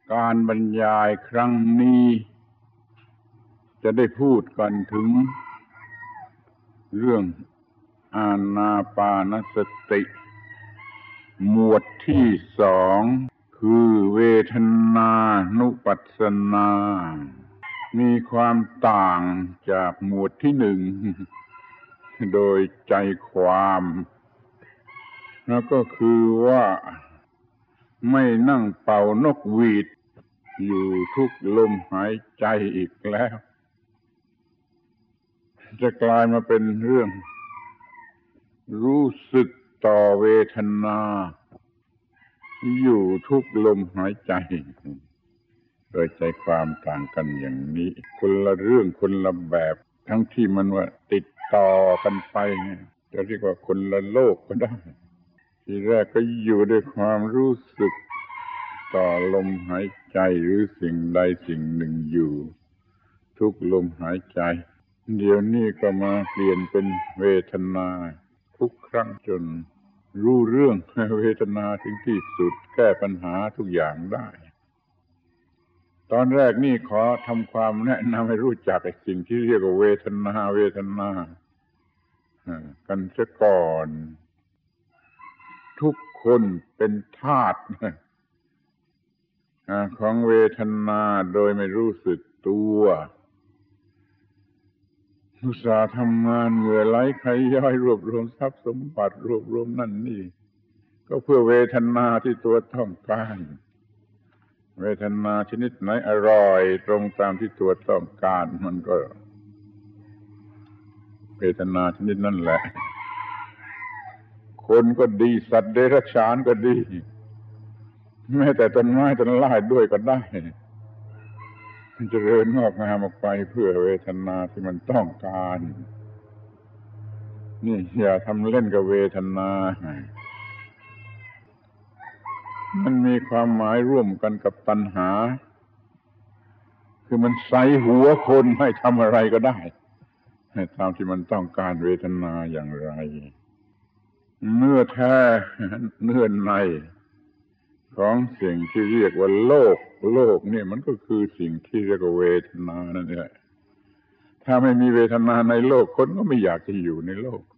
การบรรยายครั้งนี้จะได้พูดกันถึงเรื่องอานาปานสติ หมวดที่สองคือเวทนานุปัสสนา มีความต่างจากหมวดที่หนึ่งโดยใจความแล้วก็คือว่าไม่นั่งเป่านกหวีดอยู่ทุกลมหายใจอีกแล้วจะกลายมาเป็นเรื่องรู้สึกต่อเวทนาอยู่ทุกลมหายใจโดยใจความต่างกันอย่างนี้คนละเรื่องคนละแบบทั้งที่มันว่าติดต่อกันไปจะเรียกว่าคนละโลกก็ได้ทีแรกก็อยู่ด้วยความรู้สึกต่อลมหายใจหรือสิ่งใดสิ่งหนึ่งอยู่ทุกลมหายใจเดี๋ยวนี้ก็มาเปลี่ยนเป็นเวทนาทุกครั้งจนรู้เรื่องเวทนาถึงที่สุดแก้ปัญหาทุกอย่างได้ตอนแรกนี่ขอทำความแนะนำให้รู้จักไอ้สิ่งที่เรียกว่าเวทนากันซะก่อนทุกคนเป็นทาสของเวทนาโดยไม่รู้สึกตัวอุตส่าห์ทำงานเหงื่อไหลไขย้อยรวบรวมทรัพย์สมบัติรวบรวมนั่นนี่ก็เพื่อเวทนาที่ตัวต้องการเวทนาชนิดไหนอร่อยตรงตามที่ตัวต้องการมันก็เวทนาชนิดนั่นแหละคนก็ดีสัตว์เดรัจฉานก็ดีแม้แต่ต้นไม้ต้นไม้ด้วยก็ได้มันจะเจริญงอกงามออกไปเพื่อเวทนาที่มันต้องการนี่อย่าทำเล่นกับเวทนามันมีความหมายร่วมกันกับตัณหาคือมันใส่หัวคนให้ทำอะไรก็ได้ตามที่มันต้องการเวทนาอย่างไรเนื้อแท้เนื้อในของสิ่งที่เรียกว่าโลกนี่มันก็คือสิ่งที่เรียกว่าเวทนานั่นแหละถ้าไม่มีเวทนาในโลกคนก็ไม่อยากจะอยู่ในโลก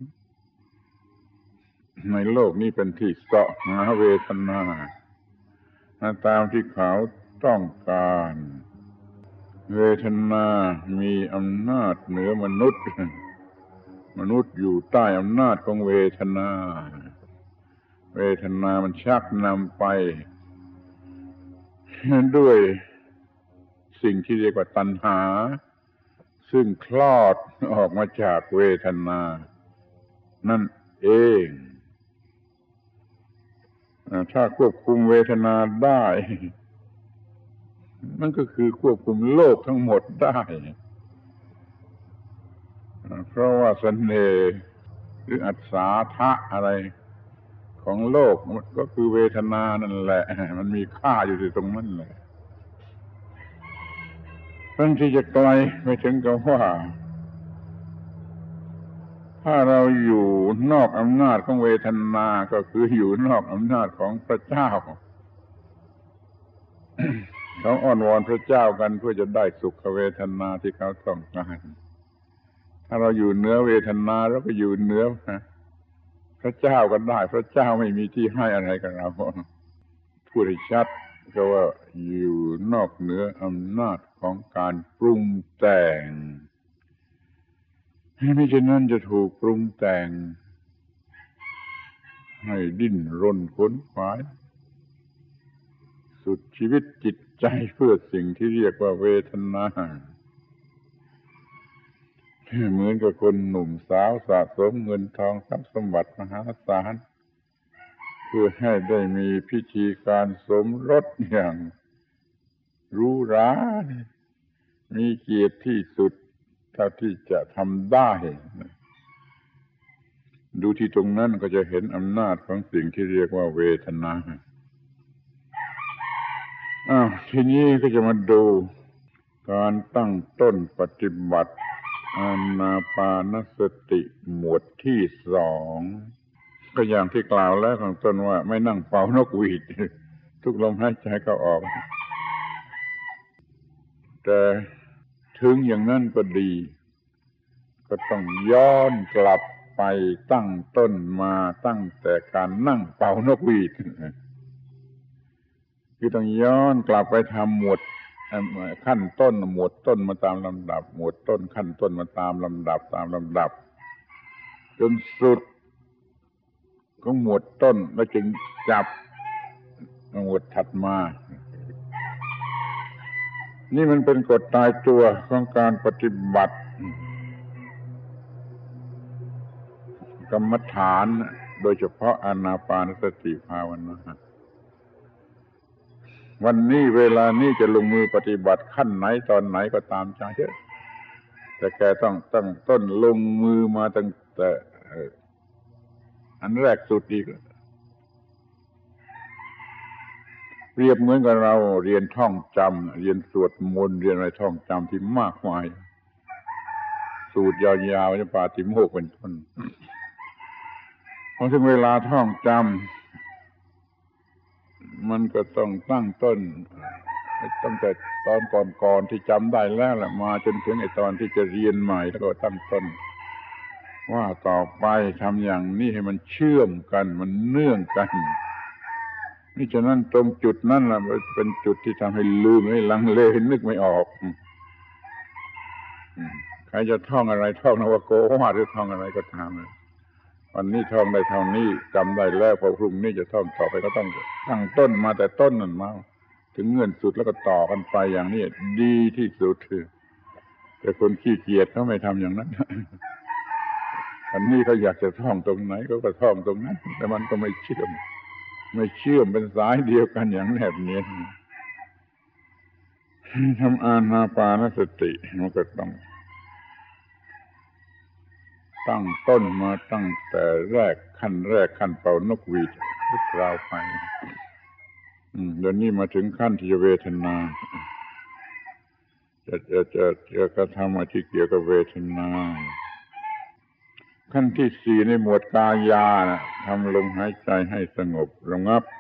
นี้เป็นที่เสาะหาเวทนาตามที่เขาต้องการเวทนามีอำนาจเหนือมนุษย์อยู่ใต้อำนาจของเวทนามันชักนำไปด้วยสิ่งที่เรียกว่าตัณหาซึ่งคลอดออกมาจากเวทนานั่นเองถ้าควบคุมเวทนาได้มันก็คือควบคุมโลกทั้งหมดได้เพราะว่าเสน่ห์หรืออัศทะอะไรของโลกมันก็คือเวทนานั่นแหละมันมีค่าอยู่ที่ตรงนั้นแหละเพิ่งที่จะไกลไปถึงกับว่าถ้าเราอยู่นอกอำนาจของเวทนาก็คืออยู่นอกอำนาจของพระเจ้าเขาอ้อนวอนพระเจ้ากันเพื่อจะได้สุขเวทนาที่เขาต้องการถ้าเราอยู่เหนือเวทนาเราก็อยู่เหนือพระเจ้าก็ได้พระเจ้าไม่มีที่ให้อะไรกับเราพูดให้ชัดก็ว่าอยู่นอกเหนืออำนาจของการปรุงแต่งไม่เช่นนั้นจะถูกปรุงแต่งให้ดิ้นรนขนขวายสุดชีวิตจิตใจเพื่อสิ่งที่เรียกว่าเวทนาเหมือนกับคนหนุ่มสาวสะสมเงินทองทรัพย์สมบัติมหาศาลเพื่อให้ได้มีพิธีการสมรสอย่างหรูหรามีเกียรติที่สุดเท่าที่จะทำได้ดูที่ตรงนั้นก็จะเห็นอำนาจของสิ่งที่เรียกว่าเวทนาทีนี้ก็จะมาดูการตั้งต้นปฏิบัติอานาปานสติหมวดที่สองก็อย่างที่กล่าวแล้วข้างต้นว่าไม่นั่งเป่านกหวีดทุกลมหายใจเข้าออกแต่ถึงอย่างนั้นก็ดีก็ต้องย้อนกลับไปตั้งต้นมาตั้งแต่การนั่งเป่านกหวีดคือต้องย้อนกลับไปทำหมวดขั้นต้นหมวดต้นมาตามลำดับหมวดต้นขั้นต้นมาตามลำดับจนสุดของหมวดต้นแล้วจึงจับหมวดถัดมานี่มันเป็นกฎตายตัวของการปฏิบัติกรรมฐานโดยเฉพาะอานาปานสติภาวนาวันนี้เวลานี้จะลงมือปฏิบัติขั้นไหนตอนไหนก็ตามใจเถอะแต่แกต้องตั้งต้นลงมือมาตั้งแต่อันแรกสุดอีกเปรียบเหมือนกับเราเรียนท่องจำเรียนสวดมนต์เรียนอะไรท่องจำที่มากมายสูตรยาวๆจะปาฏิโมกข์เป็นต้นพอถึงเวลาท่องจำมันก็ต้องตั้งต้นตั้งแต่ตอนก่อนๆที่จำได้แล้วแหละมาจนถึงไอ้ตอนที่จะเรียนใหม่แล้วก็ตั้งต้นว่าต่อไปทำอย่างนี้ให้มันเชื่อมกันมันเนื่องกันนี่ฉะนั้นตรงจุดนั้นล่ะเป็นจุดที่ทำให้ลืมให้ลังเลนึกไม่ออกใครจะท่องอะไรท่องนวโกวาทหรือท่องอะไรก็ตามวันนี้ท่องได้เท่านี้จำได้แล้วพอพรุ่งนี้จะท่องต่อไปก็ต้องตั้งต้นมาแต่ต้นนั่นมาถึงเงื่อนสุดแล้วก็ต่อกันไปอย่างนี้ดีที่สุดแต่คนขี้เกียจเขาไม่ทำอย่างนั้นอันนี้เขาอยากจะท่องตรงไหนก็ท่องตรงนั้นแต่มันก็ไม่เชื่อมเป็นสายเดียวกันอย่างแนบเนียนทำอานาปานสติมันก็ต้องตั้งต้นมาตั้งแต่ขั้นเป่านกหวีดทุกคราวไปเดี๋ยวนี้มาถึงขั้นที่จะเวทนาจะกระทำอะไรที่เกี่ยวกับเวทนาขั้นที่สี่ในหมวดกายาทำลมหายใจให้สงบระงับ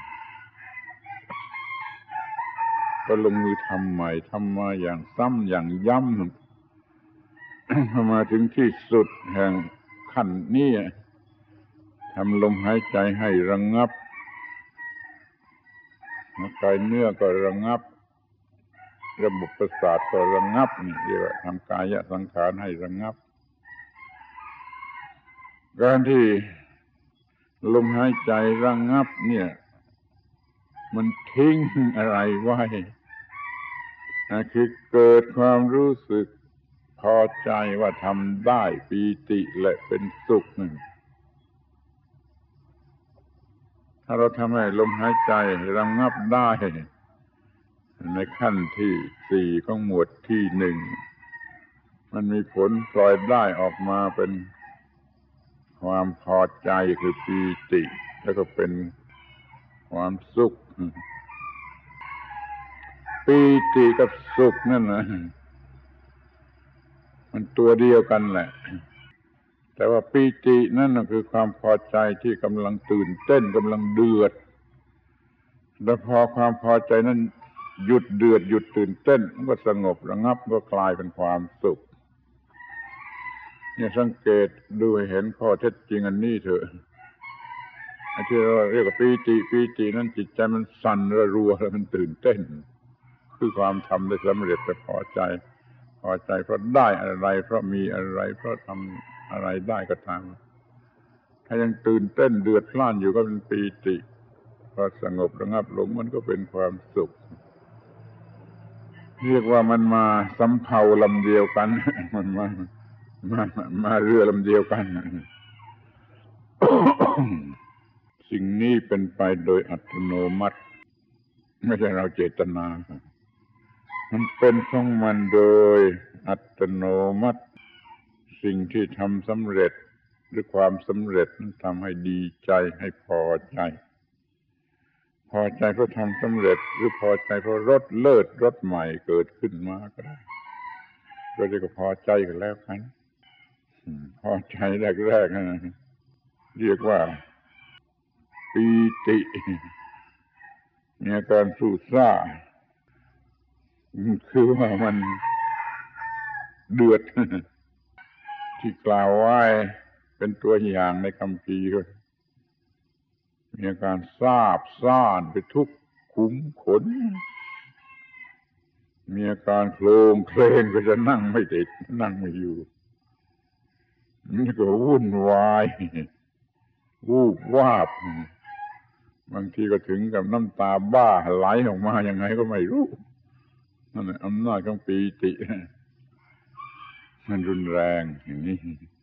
ก็ลงมือทำใหม่ทำมาอย่างซ้ำอย่างย้ำมาถึงที่สุดแห่งขั้นนี้ทำลมหายใจให้ระงับกายเนื้อก็ระงับระบบประสาทก็ระงับนี่เรียกว่าทำกายสังขารให้ระงับการที่ลมหายใจระงับเนี่ยมันทิ้งอะไรไว้คือเกิดความรู้สึกพอใจว่าทำได้ปีติและเป็นสุขถ้าเราทำให้ลมหายใจระงับได้ในขั้นที่สี่ของหมวดที่หนึ่งมันมีผลปล่อยได้ออกมาเป็นความพอใจคือปีติแล้วก็เป็นความสุขปีติกับสุขนั่นนะมันตัวเดียวกันแหละแต่ว่าปีตินั่นคือความพอใจที่กำลังตื่นเต้นกำลังเดือดแล้วพอความพอใจนั้นหยุดเดือดหยุดตื่นเต้นมันก็สงบระงับก็กลายเป็นความสุขเนี่ยสังเกตดูให้เห็นข้อเท็จจริงอันนี้เถอะไอ้ที่เราเรียกว่าปีตินั้นจิตใจมันสั่นระรัวแล้วมันตื่นเต้นคือความทำได้สำเร็จแต่พอใจเพราะได้อะไรเพราะมีอะไรเพราะทำอะไรได้ก็ตามถ้ายังตื่นเต้นเดือดพล่านอยู่ก็เป็นปีติพอสงบระงับลงมันก็เป็นความสุขเรียกว่ามันมาสำเภาลำเดียวกันมันมาเรือลำเดียวกัน สิ่งนี้เป็นไปโดยอัตโนมัติไม่ใช่เราเจตนามันเป็นของมันโดยอัตโนมัติสิ่งที่ทำสำเร็จหรือความสำเร็จนั้นทำให้ดีใจให้พอใจเพราะทำสำเร็จหรือพอใจเพราะรสเลิศรสใหม่เกิดขึ้นมาก็ได้ก็เรียกว่าพอใจกันแล้วกันพอใจแรกๆนะเรียกว่าปีติมีอาการสู้ซ่าคือว่ามันเดือด ที่กล่าวไว้เป็นตัวอย่างในคัมภีร์มีอาการซาบซ่านไปทุกขุมขนมีอาการโคลงเคลงก็จะนั่งไม่ติดนั่งไม่อยู่นี่ก็วุ่นวายวูบวาบบางทีก็ถึงกับน้ำตาบ้าไหลออกมายังไงก็ไม่รู้นั่นแหละอำนาจของปีติมันรุนแรงอย่างนี้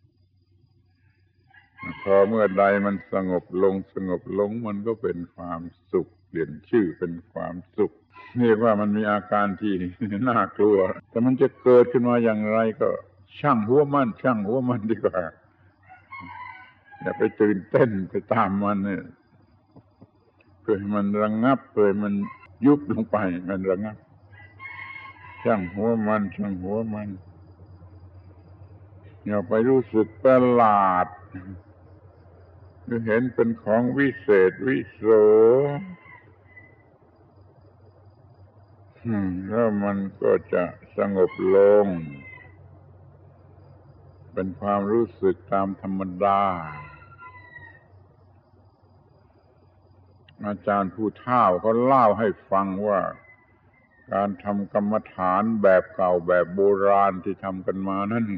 พอเมื่อใดมันสงบลงมันก็เป็นความสุขเปลี่ยนชื่อเป็นความสุขเรียกว่ามันมีอาการที่น่ากลัวแต่มันจะเกิดขึ้นมาอย่างไรก็ช่างหัวมันดีกว่าอย่าไปตื่นเต้นไปตามมันเนี่ยเพื่อให้มันระงับเพื่อให้มันยุบลงไปมันระงับช่างหัวมันอย่าไปรู้สึกประหลาดหรือเห็นเป็นของวิเศษวิโสแล้วมันก็จะสงบลงเป็นความรู้สึกตามธรรมดาอาจารย์ผู้เฒ่าเขาเล่าให้ฟังว่าการทำกรรมฐานแบบเก่าแบบโบราณที่ทำกันมานั่น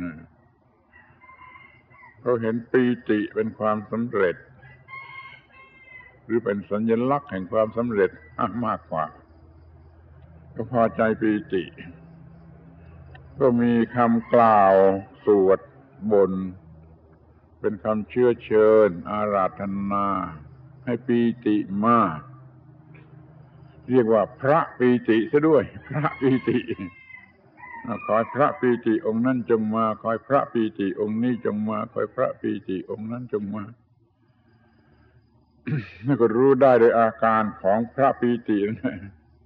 เขาเห็นปีติเป็นความสำเร็จหรือเป็นสัญลักษณ์แห่งความสำเร็จมากกว่าก็พอใจปีติก็มีคำกล่าวสวดบนเป็นคำเชื้อเชิญอาราธนาให้ปีติมากเรียกว่าพระปีติซะด้วยพระปีติขอให้พระปีติองค์นั้นจงมาขอให้พระปีติองค์นี้จงมาขอให้พระปีติองค์นั้นจงมา แล้วก็รู้ได้โดยอาการของพระปีตินะ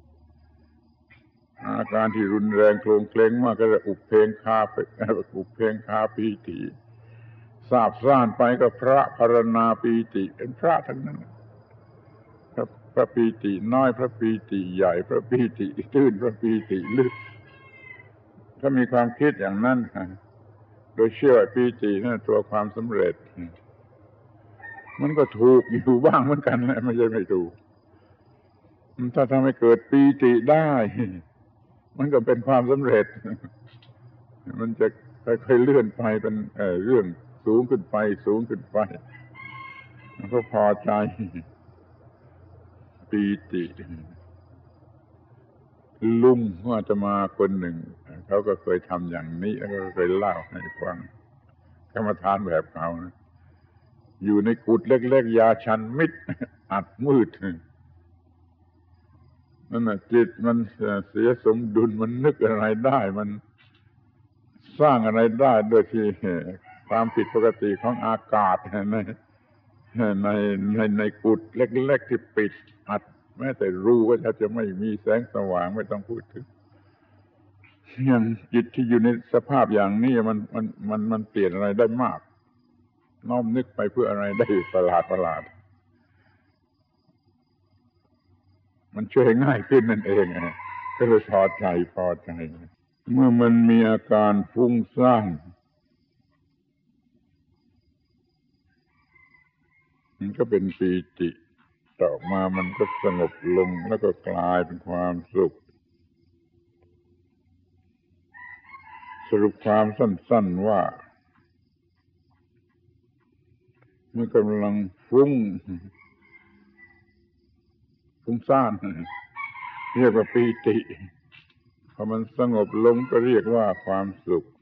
อาการที่รุนแรงโคลงเคลงมากก็จะอุเพงคาปีติทราบซ่านไปก็พระภารณาปีติเป็นพระทั้งนั้นพระปีติน้อยพระปีติใหญ่พระปีติตื้นพระปีติลึกถ้ามีความคิดอย่างนั้นโดยเชื่อว่าปีตินั่นตัวความสำเร็จมันก็ถูกอยู่บ้างเหมือนกันนะไม่ใช่ไม่ถูกถ้าทำให้เกิดปีติได้มันก็เป็นความสำเร็จมันจะค่อยๆเลื่อนไปเป็นเรื่องสูงขึ้นไปมันก็พอใจปีติลุงว่าจะมาคนหนึ่งเขาก็เคยทำอย่างนี้แล้วก็เคยเล่าให้ฟังกรรมฐานแบบเขานะอยู่ในกุฏเล็กๆยาชันมิดอัดมืดนั่นน่ะจิตมันเสียสมดุลมันนึกอะไรได้มันสร้างอะไรได้โดยที่ความผิดปกติของอากาศในกุฏเล็กๆที่ปิดอัดแม้แต่รูก็จะไม่มีแสงสว่างไม่ต้องพูดถึงอย่างจิตที่อยู่ในสภาพอย่างนี้มันเปลี่ยนอะไรได้มากน้อมนึกไปเพื่ออะไรได้ประหลาดมันช่วยง่ายขึ้นนั่นเองก็เลยพอใจเมื่อมันมีอาการฟุ้งซ่านมันก็เป็นปีติต่อมามันก็สงบลงแล้วก็กลายเป็นความสุขสรุปความสั้นๆว่าเมื่อกำลังฟุ้งซ่านเรียกว่าปีติพอมันสงบลงก็เรียกว่าความสุข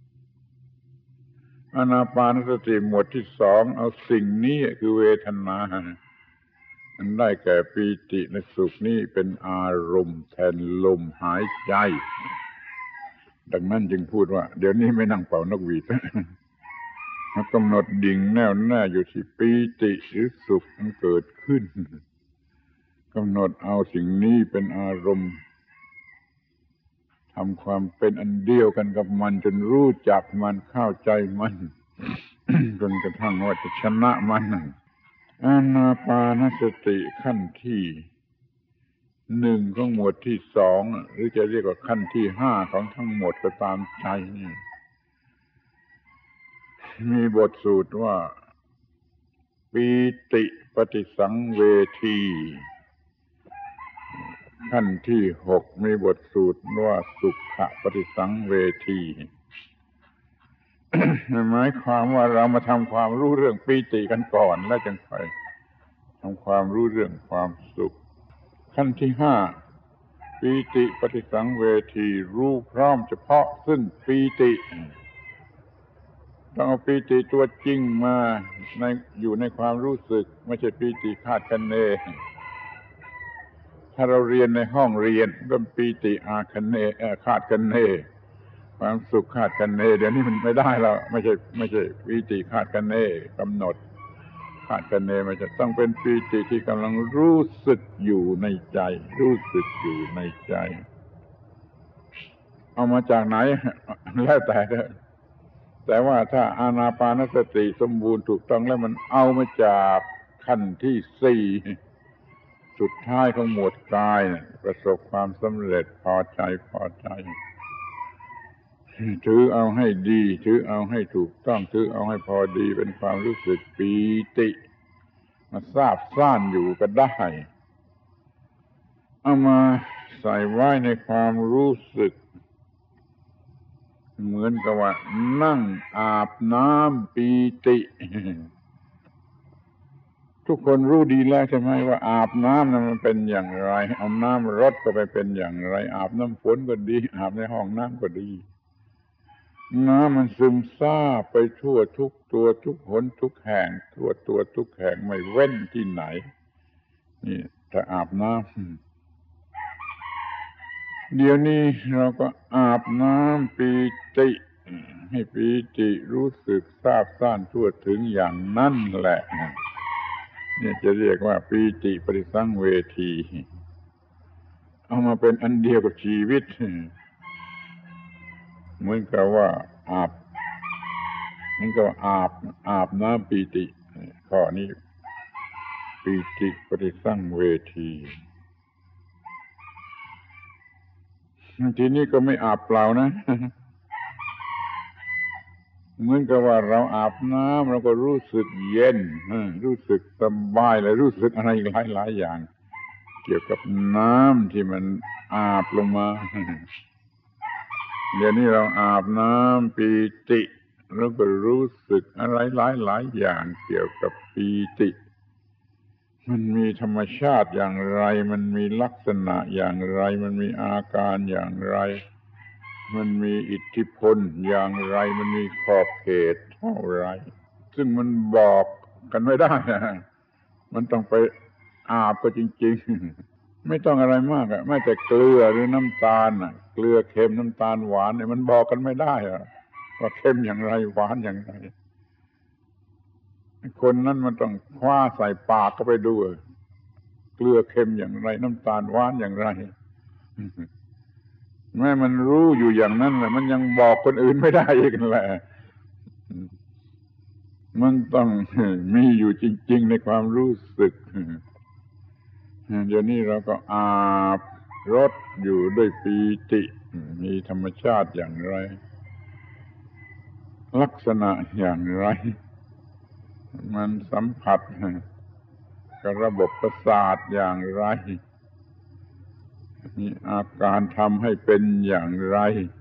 อานาปานสติหมวดที่สองเอาสิ่งนี้คือเวทนามันได้แก่ปีติและสุขนี้เป็นอารมณ์แทนลมหายใจดังนั้นจึงพูดว่าเดี๋ยวนี้ไม่นั่งเป่านกหวีดกำหนดดิ่งแน่วแน่อยู่ที่ปีติหรือสุขมันเกิดขึ้นกำหนดเอาสิ่งนี้เป็นอารมณ์ทำความเป็นอันเดียวกันกับมันจนรู้จักมันเข้าใจมัน จนกระทั่งว่าจะชนะมันอานาปานสติขั้นที่หนึ่งของหมวดที่สองหรือจะเรียกว่าขั้นที่ห้าของทั้งหมดก็ตามใจนี่มีบทสูตรว่าปีติปฏิสังเวทีขั้นที่หกมีบทสูตรว่าสุขปฏิสังเวที หมายความว่าเรามาทำความรู้เรื่องปีติกันก่อนแล้วจึงไปทำความรู้เรื่องความสุขขั้นที่ห้าปีติปฏิสังเวทีรู้พร้อมเฉพาะซึ่งปีติต้องเอาปีติตัวจริงมาอยู่ในความรู้สึกไม่ใช่ปีติคาดคะเนถ้าเราเรียนในห้องเรียนก็ปีติอาคะเนคาดคะเนความสุขคาดคะเนเดี๋ยวนี้มันไม่ได้แล้วไม่ใช่ปีติคาดคะเนกำหนดคาดคะเนมันจะต้องเป็นปีติที่กำลังรู้สึกอยู่ในใจรู้สึกอยู่ในใจเอามาจากไหนแล้วแต่ว่าถ้าอานาปานสติสมบูรณ์ถูกต้องแล้วมันเอามาจากขั้นที่สี่สุดท้ายของหมวดกายประสบความสำเร็จพอใจถือเอาให้ดีถือเอาให้ถูกต้องถือเอาให้พอดีเป็นความรู้สึกปีติมาทราบซ่านอยู่ก็ได้เอามาใส่ไว้ในความรู้สึกเหมือนกับว่านั่งอาบน้ำปีติทุกคนรู้ดีแล้วใช่ไหมว่าอาบน้ำนั้นมันเป็นอย่างไรเอาน้ำรดก็ไปเป็นอย่างไรอาบน้ำฝนก็ดีอาบในห้องน้ำก็ดีน้ำมันซึมซาบไปทั่วทุกตัวทุกหนทุกแห่งทั่วตัวทุกแห่งไม่เว้นที่ไหนนี่ถ้าอาบน้ำเดี๋ยวนี้เราก็อาบน้ำปีติให้ปีติรู้สึกซาบซ่านทั่วถึงอย่างนั้นแหละนี่จะเรียกว่าปีติปฏิสังเวทีเอามาเป็นอันเดียวกับชีวิตเหมือนกับว่าอาบน้ำปีติข้อนี้ปีติปฏิสังเวทีทีนี้ก็ไม่อาบเปล่านะเหมือนกับว่าเราอาบน้ำเราก็รู้สึกเย็นรู้สึกสบายและรู้สึกอะไรหลายอย่างเกี่ยวกับน้ำที่มันอาบลงมาเดี๋ยวนี้เราอาบน้ำปีติเราก็รู้สึกอะไรหลายอย่างเกี่ยวกับปีติมันมีธรรมชาติอย่างไรมันมีลักษณะอย่างไรมันมีอาการอย่างไรมันมีอิทธิพลอย่างไรมันมีขอบเขตเท่าไรซึ่งมันบอกกันไม่ได้มันต้องไปอาบก็จริงๆไม่ต้องอะไรมากไม่แต่เกลือหรือน้ำตาลเกลือเค็มน้ำตาลหวานเนี่ยมันบอกกันไม่ได้ว่าเค็มอย่างไรหวานอย่างไรคนนั้นมันต้องคว้าใส่ปากก็ไปดูเกลือเค็มอย่างไรน้ำตาลหวานอย่างไรแม้มันรู้อยู่อย่างนั้นแหละมันยังบอกคนอื่นไม่ได้อีกนั่นแหละมันต้องมีอยู่จริงๆในความรู้สึกเดี๋ยวนี้เราก็อาบรถอยู่ด้วยปีติมีธรรมชาติอย่างไรลักษณะอย่างไรมันสัมผัสกับระบบประสาทอย่างไรมีอาการทำให้เป็นอย่างไร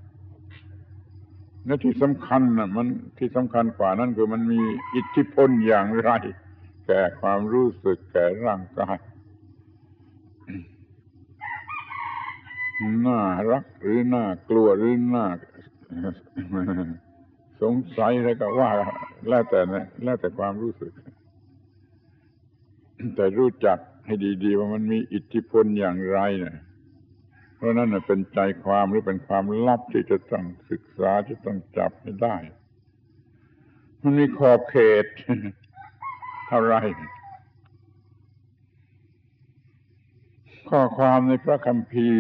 และที่สำคัญมันที่สำคัญกว่านั้นคือมันมีอิทธิพลอย่างไรแก่ความรู้สึกแก่ร่างกายน่ารักหรือน่ากลัวหรือน่าสงสัยอะไรก็ว่าแล้วแต่ความรู้สึกแต่รู้จักให้ดีๆว่ามันมีอิทธิพลอย่างไรเนี่ยเพราะนั่นเป็นใจความหรือเป็นความลับที่จะต้องศึกษาจะต้องจับให้ได้มันมีขอบเขตเท่าไรข้อความในพระคัมภีร์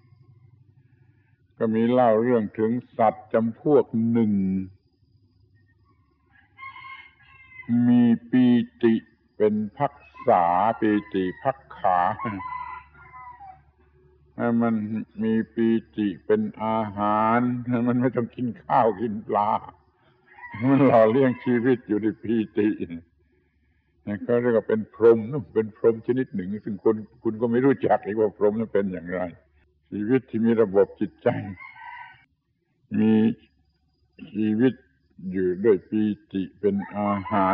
ก็มีเล่าเรื่องถึงสัตว์จำพวกหนึ่งมีปีติเป็นภักษาปีติภักขามันมีปีติเป็นอาหารมันไม่ต้องกินข้าวกินปลามันหล่อเลี้ยงชีวิตอยู่ในปีติเขาเรียกว่าเป็นพรหมเป็นพรหมชนิดหนึ่งซึ่งคุณก็ไม่รู้จักอีกว่าพรหมนั้นเป็นอย่างไรชีวิตที่มีระบบจิตใจมีชีวิตอยู่ด้วยปีติเป็นอาหาร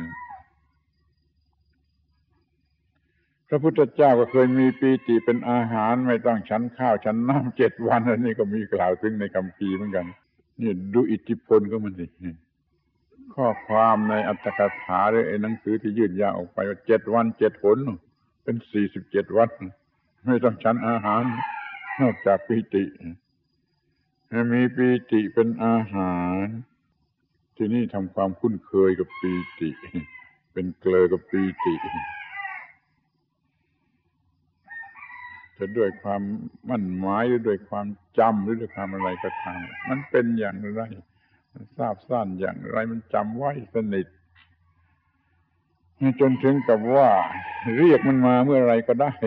พระพุทธเจ้าก็เคยมีปีติเป็นอาหารไม่ต้องฉันข้าวฉันน้ำ7 วันอันนี้ก็มีกล่าวถึงในคัมภีร์เหมือนกันนี่ดูอิทธิพลก็มันสิข้อความในอัตถกถาหรือไอ้หนังสือที่ยืดยาวออกไปว่า7 วัน 7 หนเป็น47 วันไม่ต้องฉันอาหารนอกจากปีติมีปีติเป็นอาหารที่นี่ทำความคุ้นเคยกับปีติเป็นเกลอกับปีติจะด้วยความมั่นหมายหรือด้วยความจำหรือด้วยความอะไรก็ตามมันเป็นอย่างไรมันทราบซ่านอย่างไรมันจำไว้สนิทจนถึงกับว่าเรียกมันมาเมื่อไรก็ได้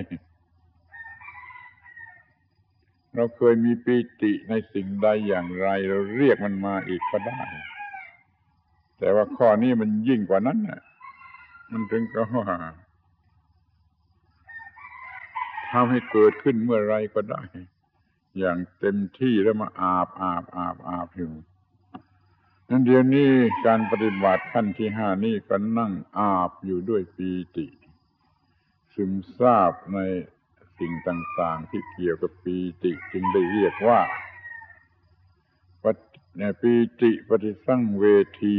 เราเคยมีปีติในสิ่งใดอย่างไรเราเรียกมันมาอีกก็ได้แต่ว่าข้อนี้มันยิ่งกว่านั้นน่ะมันถึงกับว่าทำให้เกิดขึ้นเมื่อไรก็ได้อย่างเต็มที่แล้วมาอาบอยู่นั่นเดี๋ยวนี้การปฏิบัติขั้นที่5นี่ก็นั่งอาบอยู่ด้วยปีติซึมซาบในสิ่งต่างๆที่เกี่ยวกับปีติจึงได้เรียกว่าปีติปฏิสังเวที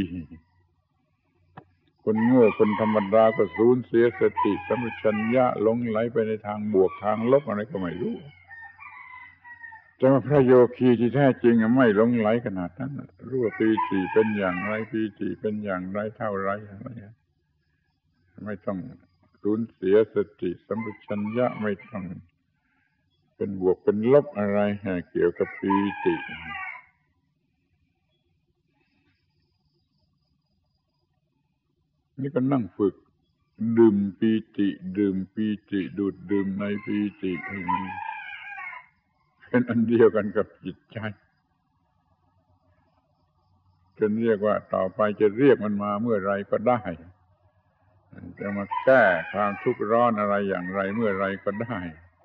คนโง่คนธรรมดาก็สูญเสียสติสัมปชัญญะหลงไหลไปในทางบวกทางลบอะไรก็ไม่รู้แต่ว่าพระโยคีที่แท้จริงไม่หลงไหลขนาดนั้นรู้ว่าปีติเป็นอย่างไรปีติเป็นอย่างไรเท่าไรอะไรไม่ต้องสูญเสียสติสัมปชัญญะไม่ต้องเป็นบวกเป็นลบอะไรเกี่ยวกับปีตินี่ก็นั่งฝึกดื่มปีติดื่มปีติดูดดื่มในปีติเป็นอันเดียวกันกับจิตใจจนเรียกว่าต่อไปจะเรียกมันมาเมื่อไรก็ได้จะมาแก้ความทุกข์ร้อนอะไรอย่างไรเมื่อไรก็ได้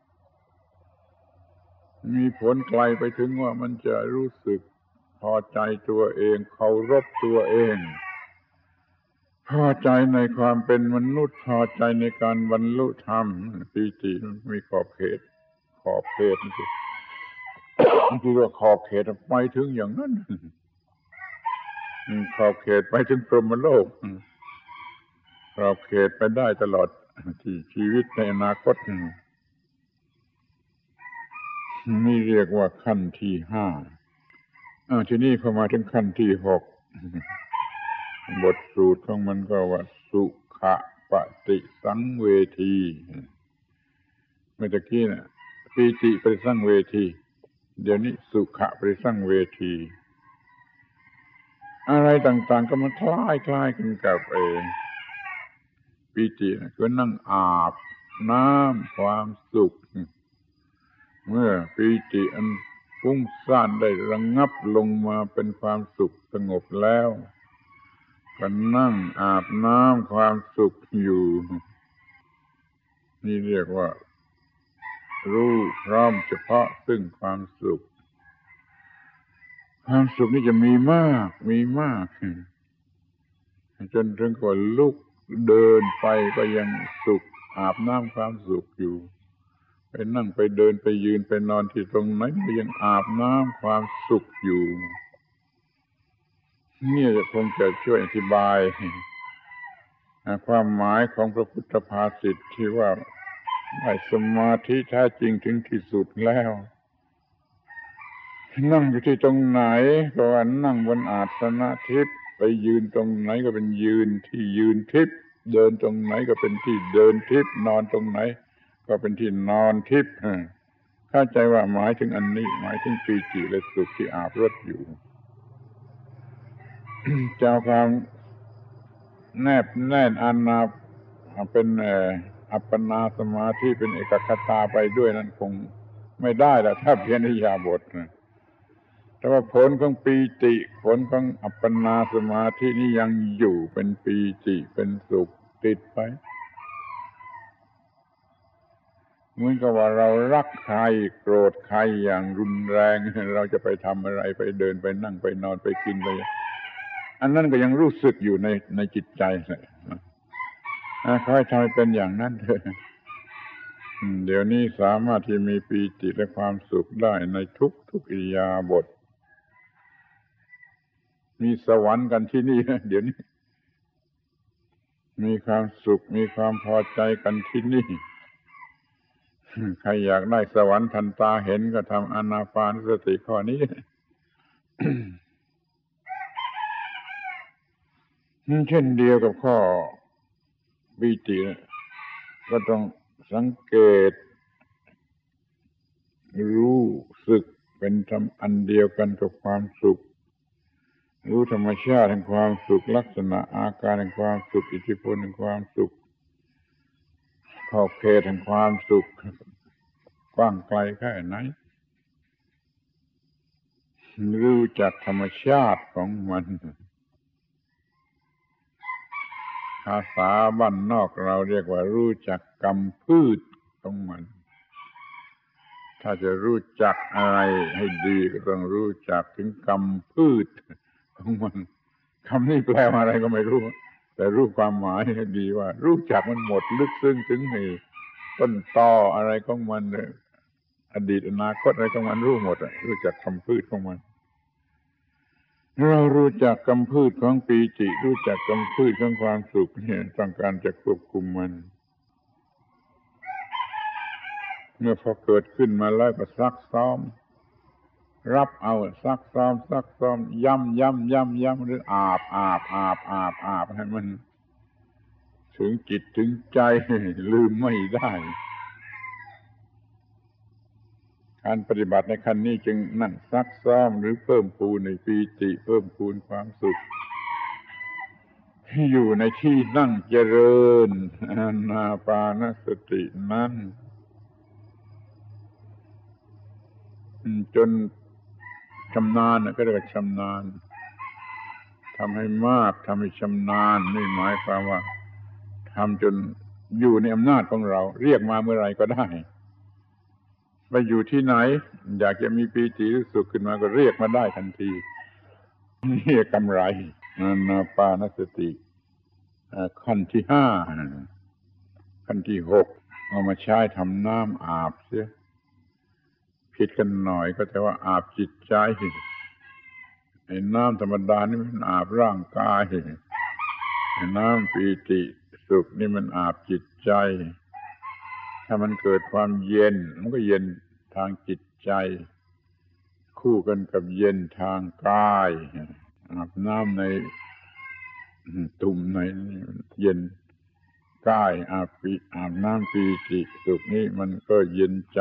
มีผลไกลไปถึงว่ามันจะรู้สึกพอใจตัวเองเคารพตัวเองพอใจในความเป็นมนุษย์พอใจในการบรรลุธรรมปีติมันมีขอบเขตนี่ที่ว่าขอบเขตไปถึงอย่างนั้นขอบเขตไปถึงพรหมโลกขอบเขตไปได้ตลอดที่ชีวิตในอนาคตนี่เรียกว่าขั้นที่5ทีนี้พอมาถึงขั้นที่6บทสูตรของมันก็ว่าสุขปฏิสังเวทีเมื่อกี้น่ะปีติปฏิสังเวทีเดี๋ยวนี้สุขปฏิสังเวทีอะไรต่างๆก็มันคล้ายกันกับปีติก็นั่งอาบน้ำความสุขเมื่อปีติอันฟุ้งซ่านได้ระงับลงมาเป็นความสุขสงบแล้วก็นั่งอาบน้ำความสุขอยู่นี่เรียกว่ารู้พร้อมเฉพาะซึ่งความสุขนี่จะมีมากจนถึงกับลุกเดินไปก็ยังสุขอาบน้ำความสุขอยู่ไปนั่งไปเดินไปยืนไปนอนที่ตรงไหนก็ยังอาบน้ำความสุขอยู่นี่จะคงจะช่วยอธิบายความหมายของพระพุทธภาษิตที่ว่าได้สมาธิแท้จริงถึงที่สุดแล้วนั่งอยู่ที่ตรงไหนก็ว่านั่งบนอาสนะทิพย์ไปยืนตรงไหนก็เป็นยืนที่ยืนทิพย์เดินตรงไหนก็เป็นที่เดินทิพย์นอนตรงไหนก็เป็นที่นอนทิพย์เข้าใจว่าหมายถึงอันนี้หมายถึงปีติและสุขที่อาบรถอยู่เจ้าความแนบแน่นอานาเป็นอัปปนาสมาธิเป็นเอกคตาไปด้วยนั่นคงไม่ได้ละถ้าเพียรอิริยาบถนะแต่ว่าผลของปีติผลของอัปปนาสมาธินี่ยังอยู่เป็นปีติเป็นสุขติดไปเหมือนกับว่าเรารักใครโกรธใครอย่างรุนแรงเราจะไปทำอะไรไปเดินไปนั่งไปนอนไปกินไปอันนั้นก็ยังรู้สึกอยู่ในจิตใจเลยขอให้ทำให้เป็นอย่างนั้นเถอะเดี๋ยวนี้สามารถที่มีปีติและความสุขได้ในทุกอิริยาบถมีสวรรค์กันที่นี่เดี๋ยวนี้มีความสุขมีความพอใจกันที่นี่ใครอยากได้สวรรค์ทันตาเห็นก็ทำอานาปานสติข้อนี้ เช่นเดียวกับข้อปีติก็ต้องสังเกตรู้สึกเป็นธรรมอันเดียวกันกับความสุขรู้ธรรมชาติแห่งความสุขลักษณะอาการแห่งความสุขอิทธิพลแห่งความสุขขอบเขตแห่งความสุขกว้างไกลแค่ไหนรู้จักธรรมชาติของมันภาษาบ้านนอกเราเรียกว่ารู้จักกรรมพืชของมันถ้าจะรู้จักอะไรให้ดีก็ต้องรู้จักถึงกรรมพืชของมันคำนี้แปลว่าอะไรก็ไม่รู้แต่รู้ความหมายให้ดีว่ารู้จักมันหมดลึกซึ้งถึงต้นตออะไรของมันอดีตอนาคตอะไรของมันรู้หมดรู้จักกรรมพืชของมันเรารู้จักกรรมพืชของปีติรู้จักกรรมพืชของความสุขเนี่ยต้องการจะควบคุมมันเมื่อพอเกิดขึ้นมาแล้วก็ซักซ้อมรับเอาซักซ้อมย้ำหรืออาบให้มันถึงจิตถึงใจลืมไม่ได้การปฏิบัติในขั้นนี้จึงนั่งซักซ้อมหรือเพิ่มพูนในปีติเพิ่มพูนความสุขที่อยู่ในที่นั่งเจริญอานาปานสตินั้นจนชำนาญก็เรียกว่าชำนาญทำให้มากทำให้ชำนาญนี่หมายความว่าทำจนอยู่ในอำนาจของเราเรียกมาเมื่อไรก็ได้ไปอยู่ที่ไหนอยากจะมีปีติหรือสุขขึ้นมาก็เรียกมาได้ทันทีนี่กำไรอานาปานสติขั้นที่5ขั้นที่6เอามาใช้ทำน้ำอาบเสียผิดกันหน่อยก็แต่ว่าอาบจิตใจไอ้น้ำธรรมดานี่มันอาบร่างกายไอ้น้ำปีติสุขนี่มันอาบจิตใจถ้ามันเกิดความเย็นมันก็เย็นทางจิตใจคู่กันกับเย็นทางกายอาบน้ำในตุ่มในเย็นกายอาบน้ำปีติสุขนี่มันก็เย็นใจ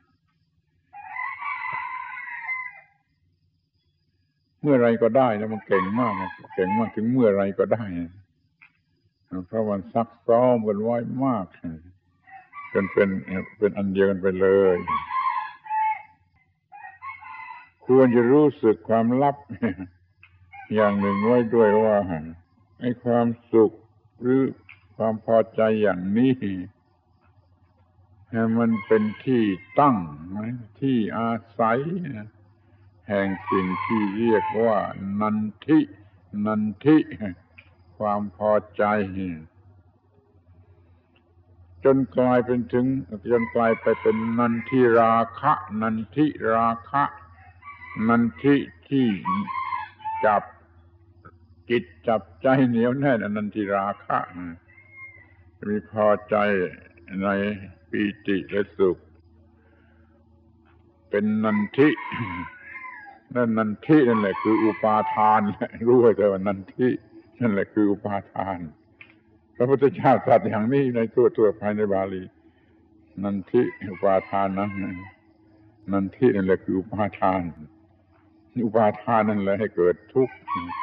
เมื่อไรก็ได้แล้วมันเก่งมากถึงเมื่อไรก็ได้เพราะมันซักซ้อมกันไว้มากจนเป็นอันเดียวกันไปเลยควรจะรู้สึกความลับอย่างหนึ่งไว้ด้วยว่าไอ้ความสุขหรือความพอใจอย่างนี้มันเป็นที่ตั้งที่อาศัยแห่งสิ่งที่เรียกว่านันทิความพอใจจนกลายไปเป็นนันทิราคะนันทิที่จับจิตจับใจเหนียวแน่นนันทิราคะมีพอใจในปีติและสุขเป็นนันทินั่นนันทินั่นแหละคืออุปาทานรู้ไว้แต่ว่านันทินั่นแหละคืออุปาทานพระพุทธเจ้าตรัสอย่างนี้ในทั่วภายในบาลีนันทิอุปาทานนั้นนันทินั่นแหละคืออุปาทานนั่นแหละให้เกิดทุกข์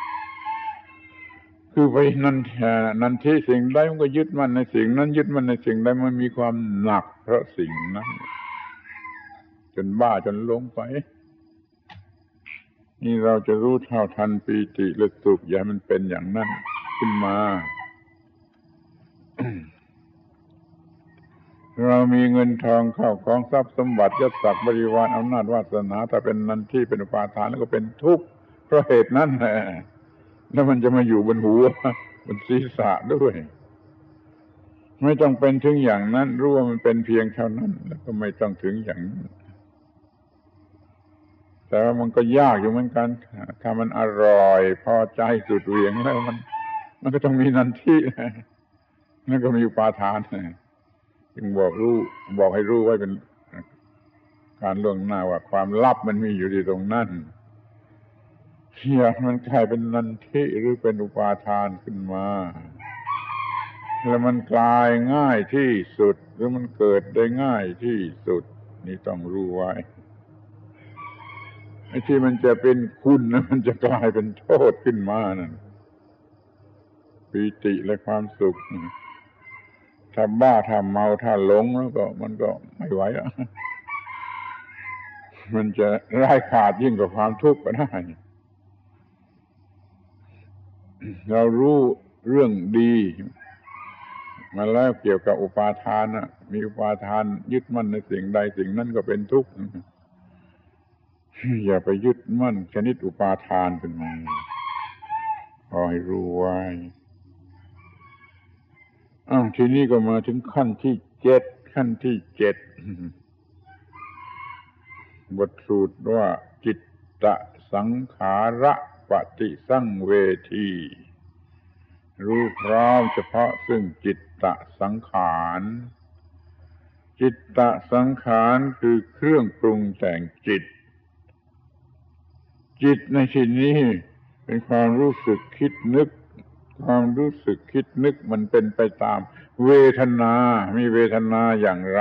คือไปนันทิสิ่งใดมันก็ยึดมั่นในสิ่งนั้นยึดมั่นในสิ่งใดมันมีความหนักเพราะสิ่งนั้นจนบ้าจนหลงไปนี่เราจะรู้เท่าทันปีติและสุขอย่ามันเป็นอย่างนั้นขึ้นมา เรามีเงินทองเข้าของทรัพย์สมบัติยศศักดิ์บริวารอำนาจวาสนาถ้าเป็นนันทิเป็นอุปาทานแล้วก็เป็นทุกข์เพราะเหตุนั้นแหละแล้วมันจะมาอยู่บนหัวบนศีรษะด้วยไม่ต้องเป็นถึงอย่างนั้นรู้ว่ามันเป็นเพียงเท่านั้นแล้วก็ไม่ต้องถึงอย่างนั้นแต่ว่ามันก็ยากอยู่เหมือนกันถ้ามันอร่อยพอใจสุดเหวี่ยงแล้วมันก็ต้องมีนันทินั่นก็มีอุปาทานจึงบอกให้รู้ไว้เป็นการล่วงหน้าว่าความลับมันมีอยู่ที่ตรงนั้นอย่ามันกลายเป็นนันทิหรือเป็นอุปาทานขึ้นมาแล้วมันกลายง่ายที่สุดหรือมันเกิดได้ง่ายที่สุดนี่ต้องรู้ไว้ไอ้ที่มันจะเป็นคุณนะมันจะกลายเป็นโทษขึ้นมานั่นปีติและความสุขถ้าบ้าถ้าเมาถ้าหลงแล้วก็มันก็ไม่ไหวอ่ะมันจะร้ายกาจยิ่งกว่าความทุกข์ก็ได้เรารู้เรื่องดีมาแล้วเกี่ยวกับอุปาทานน่ะมีอุปาทานยึดมั่นในสิ่งใดสิ่งนั้นก็เป็นทุกข์อย่าไปยึดมั่นชนิดอุปาทานขึ้นมาขอให้รู้ไว้ทีนี้ก็มาถึงขั้นที่7บทสูตรว่าจิตตสังขาระปฏิสังเวทีรู้พร้อมเฉพาะซึ่งจิตตสังขารจิตตสังขารคือเครื่องปรุงแต่งจิตในที่นี้เป็นความรู้สึกคิดนึกความรู้สึกคิดนึกมันเป็นไปตามเวทนามีเวทนาอย่างไร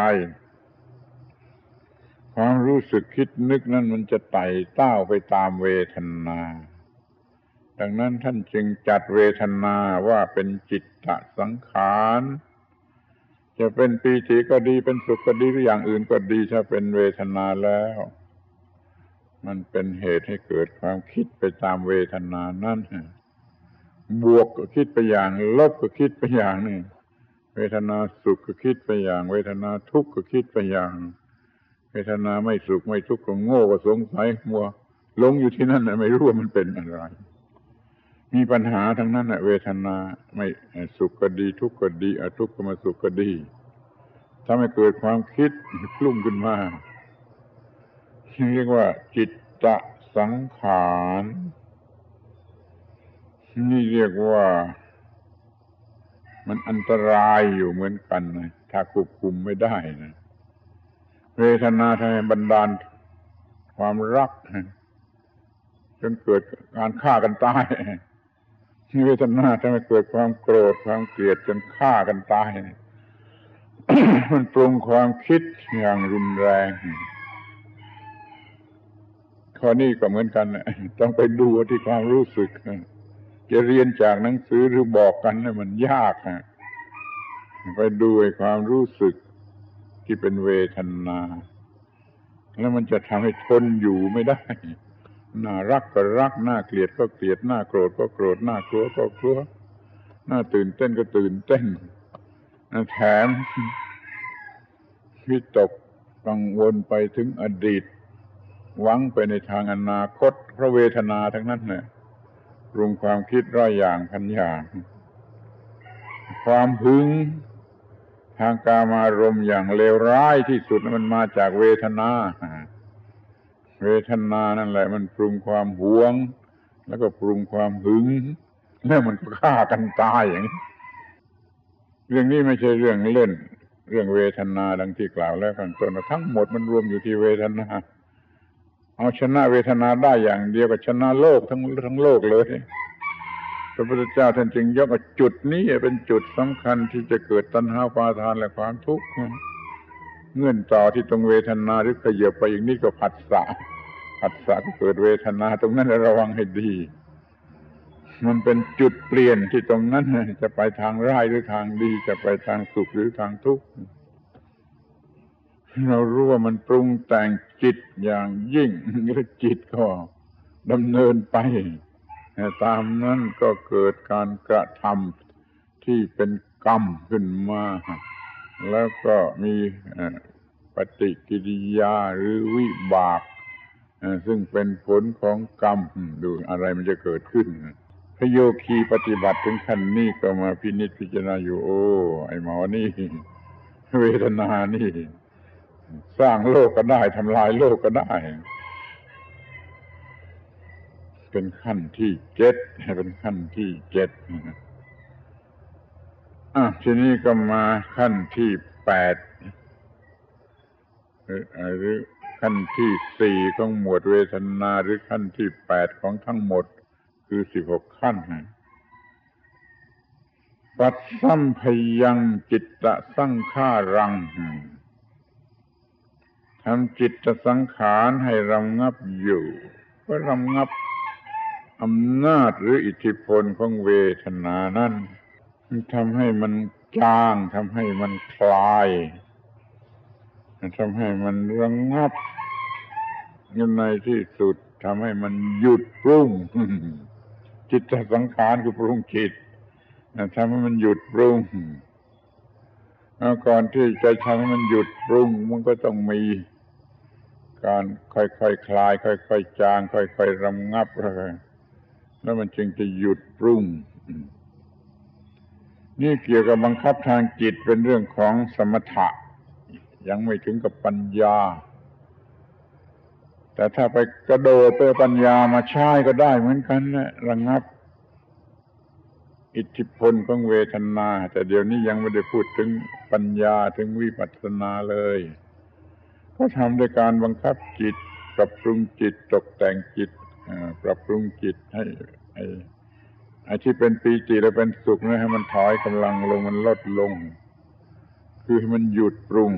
ความรู้สึกคิดนึกนั้นมันจะไต่เต้าไปตามเวทนาดังนั้นท่านจึงจัดเวทนาว่าเป็นจิตตสังขารจะเป็นปีติก็ดีเป็นสุขก็ดีหรืออย่างอื่นก็ดีถ้าเป็นเวทนาแล้วมันเป็นเหตุให้เกิดความคิดไปตามเวทนานั้นบวกก็คิดไปอย่างลบก็คิดไปอย่างนึงเวทนาสุขก็คิดไปอย่างเวทนาทุกข์ก็คิดไปอย่างเวทนาไม่สุขไม่ทุกข์ก็โง่ก็สงสัยมัวหลงอยู่ที่นั่นไม่รู้ว่ามันเป็นอะไรมีปัญหาทั้งนั้นเวทนาไม่สุขก็ดีทุกข์ก็ดีทุกข์ก็มาสุขก็ดีถ้าไม่เกิดความคิดคลุ้มขึ้นมาเรียกว่าจิตตสังขารนี่เรียกว่ามันอันตรายอยู่เหมือนกันนะถ้าควบคุมไม่ได้นะเวทนาทำให้บันดาลความรักจนเกิดการฆ่ากันตายเวทนาทำให้เกิดความโกรธความเกลียดจนฆ่ากันตาย มันปรุงความคิดอย่างรุนแรงข้อนี้ก็เหมือนกันต้องไปดูที่ความรู้สึกจะเรียนจากหนังสือหรือบอกกันเนี่ยมันยากไปดูไอ้ความรู้สึกที่เป็นเวทนาแล้วมันจะทำให้ทนอยู่ไม่ได้น่ารักก็รักน่าเกลียดก็เกลียดน่าโกรธก็โกรธน่ากลัวก็กลัวน่าตื่นเต้นก็ตื่นเต้นแถมวิตกกังวลไปถึงอดีตหวังไปในทางอนาคตเพราะเวทนาทั้งนั้นเนี่ยปรุงความคิดร้อยอย่างพันอย่างความหึงทางกามารมณ์อย่างเลวร้ายที่สุดมันมาจากเวทนานั่นแหละมันปรุงความหวงแล้วก็ปรุงความหึงแล้วมันก็ฆ่ากันตายอย่างนี้เรื่องนี้ไม่ใช่เรื่องเล่นเรื่องเวทนาดังที่กล่าวแล้วข้างต้นทั้งหมดมันรวมอยู่ที่เวทนาเอาชนะเวทนาได้อย่างเดียวกับชนะโลกทั้งโลกเลยพระพุทธเจ้าท่านจึงยกจุดนี้เป็นจุดสำคัญที่จะเกิดตัณหาอุปาทานและความทุกข์เงื่อนต่อที่ตรงเวทนาหรือขยับไปอีกนิดก็ผัสสะก็เกิดเวทนาตรงนั้นระวังให้ดีมันเป็นจุดเปลี่ยนที่ตรงนั้นจะไปทางร้ายหรือทางดีจะไปทางสุขหรือทางทุกข์เรารู้ว่ามันปรุงแต่งจิตอย่างยิ่งแล้วจิตก็ดำเนินไปตามนั้นก็เกิดการกระทำที่เป็นกรรมขึ้นมาแล้วก็มีปฏิกิริยาหรือวิบากซึ่งเป็นผลของกรรมดูอะไรมันจะเกิดขึ้นพระโยคีปฏิบัติถึงขั้นนี้ก็มาพินิจพิจารณาอยู่โอ้ไอ้หมอนี่เวทนานี่สร้างโลกก็ได้ทำลายโลกก็ได้เป็นขั้นที่7เป็นขั้นที่7ทีนี้ก็มาขั้นที่8หรือขั้นที่4ของหมวดเวทนาหรือขั้นที่8ของทั้งหมดคือ16ขั้นปัสสัมภยังจิตตสังขารังทำจิตสังขารให้ระงับอยู่ก็ระงับอำนาจหรืออิทธิพลของเวทนานั้นทำให้มันจางทำให้มันคลายทำให้มันระงับในที่สุดทำให้มันหยุดปรุงจิตสังขารคือปรุงจิตทำให้มันหยุดปรุงก่อนที่จะทำให้มันหยุดปรุงมันก็ต้องมีการค่อยๆคลายค่อยๆจางค่อยๆระงับแล้วมันจึงจะหยุดปรุงนี่เกี่ยวกับบังคับทางจิตเป็นเรื่องของสมถะยังไม่ถึงกับปัญญาแต่ถ้าไปกระโดดไปปัญญามาใช้ก็ได้เหมือนกันนะระงับอิทธิพลของเวทนาแต่เดี๋ยวนี้ยังไม่ได้พูดถึงปัญญาถึงวิปัสสนาเลยก็ทำด้วยการบังคับจิตปรับปรุงจิตตกแต่งจิตปรับปรุงจิตให้ไอ้ที่เป็นปีติและเป็นสุขนะให้มันถอยกำลังลงมันลดลงคือให้มันหยุดปรุง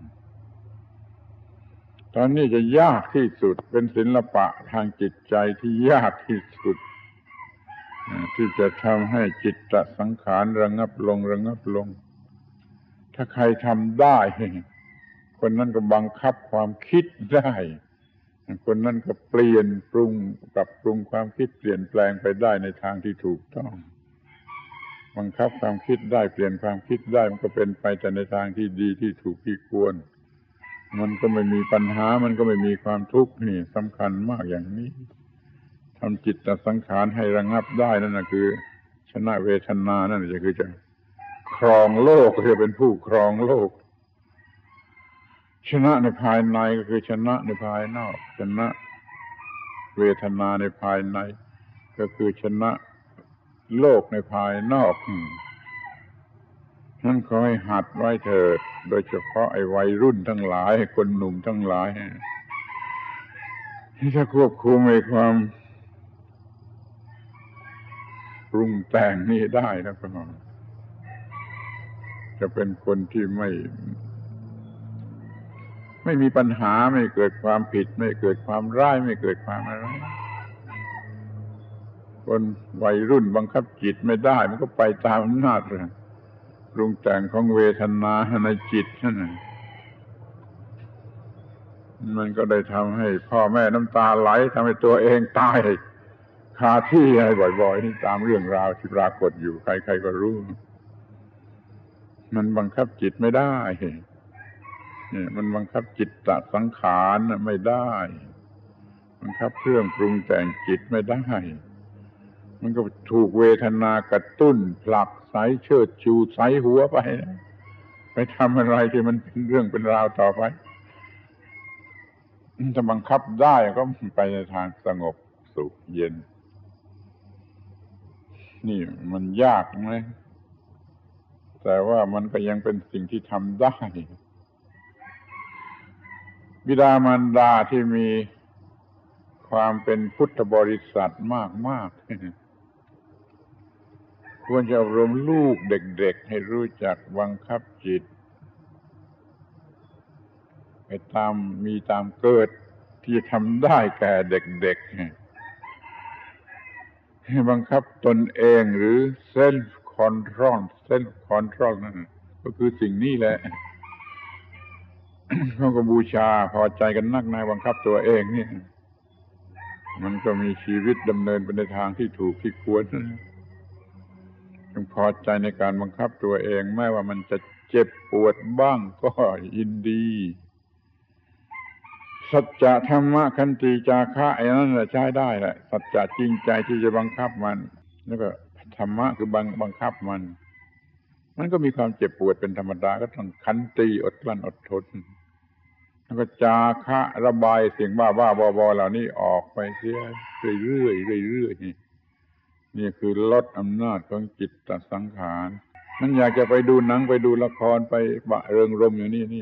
ตอนนี้จะยากที่สุดเป็นศิลปะทางจิตใจที่ยากที่สุดที่จะทำให้จิตตสังขารระงับลงถ้าใครทำได้คนนั้นก็บังคับความคิดได้คนนั้นก็เปลี่ยนปรุงปรับปรุงความคิดเปลี่ยนแปลงไปได้ในทางที่ถูกต้องบังคับความคิดได้เปลี่ยนความคิดได้มันก็เป็นไปแต่ในทางที่ดีที่ถูกที่ควรมันก็ไม่มีปัญหามันก็ไม่มีความทุกข์นี่สำคัญมากอย่างนี้ทำจิตสังขารให้ระงับได้นั่นนะคือชนะเวทนานั่นคือจะครองโลกคือเป็นผู้ครองโลกชนะในภายในก็คือชนะในภายนอกชนะเวทนาในภายในก็คือชนะโลกในภายนอกนั่นขอให้หัดไว้เถิดโดยเฉพาะไอ้วัยรุ่นทั้งหลายคนหนุ่มทั้งหลายที่จะควบคุมไอ้ความปรุงแต่งนี่ได้แล้วก็จะเป็นคนที่ไม่มีปัญหาไม่เกิดความผิดไม่เกิดความร้ายไม่เกิดความอะไรคนวัยรุ่นบังคับจิตไม่ได้มันก็ไปตามอำนาจปรุงแต่งของเวทนาในจิตนั่นน่ะมันก็ได้ทำให้พ่อแม่น้ำตาไหลทำให้ตัวเองตายคาที่อะไรบ่อยๆนี่ตามเรื่องราวที่ปรากฏอยู่ใครๆก็รู้มันบังคับจิตไม่ได้เนี่ยมันบังคับจิตตสังขารไม่ได้บังคับเครื่องปรุงแต่งจิตไม่ได้มันก็ถูกเวทนากระตุ้นผลักไสเชิดชูไสหัวไปทำอะไรที่มันเป็นเรื่องเป็นราวต่อไปถ้าบังคับได้ก็ไปในทางสงบสุขเย็นนี่มันยากไหมแต่ว่ามันก็ยังเป็นสิ่งที่ทำได้บิดามารดาที่มีความเป็นพุทธบริษัทมากๆควรจะอบรมลูกเด็กๆให้รู้จักบังคับจิตให้มีตามเกิดที่จะทำได้แก่เด็กๆให้บังคับตนเองหรือ self control นั่นก็คือสิ่งนี้แหละเขาก็บูชาพอใจกันนักในบังคับตัวเองนี่มันก็มีชีวิตดำเนินไปในทางที่ถูกที่ควรจึงพอใจในการบังคับตัวเองแม้ว่ามันจะเจ็บปวดบ้างก็ยินดีสัจจะธรรมะขันติจาคะไอ้นั่นแหละใช้ได้แหละสัจจะจริงใจที่จะบังคับมันแล้วก็ธรรมะคือบังคับมันก็มีความเจ็บปวดเป็นธรรมดาก็ต้องขันติอดกลั้นอดทนแล้วก็จาคะระบายสิ่งบ้าบอเหล่านี้ออกไปเสียเรื่อยๆนี่คือลดอำนาจของจิตตสังขารมันอยากจะไปดูหนังไปดูละครไปบะเริงรมอยู่นี่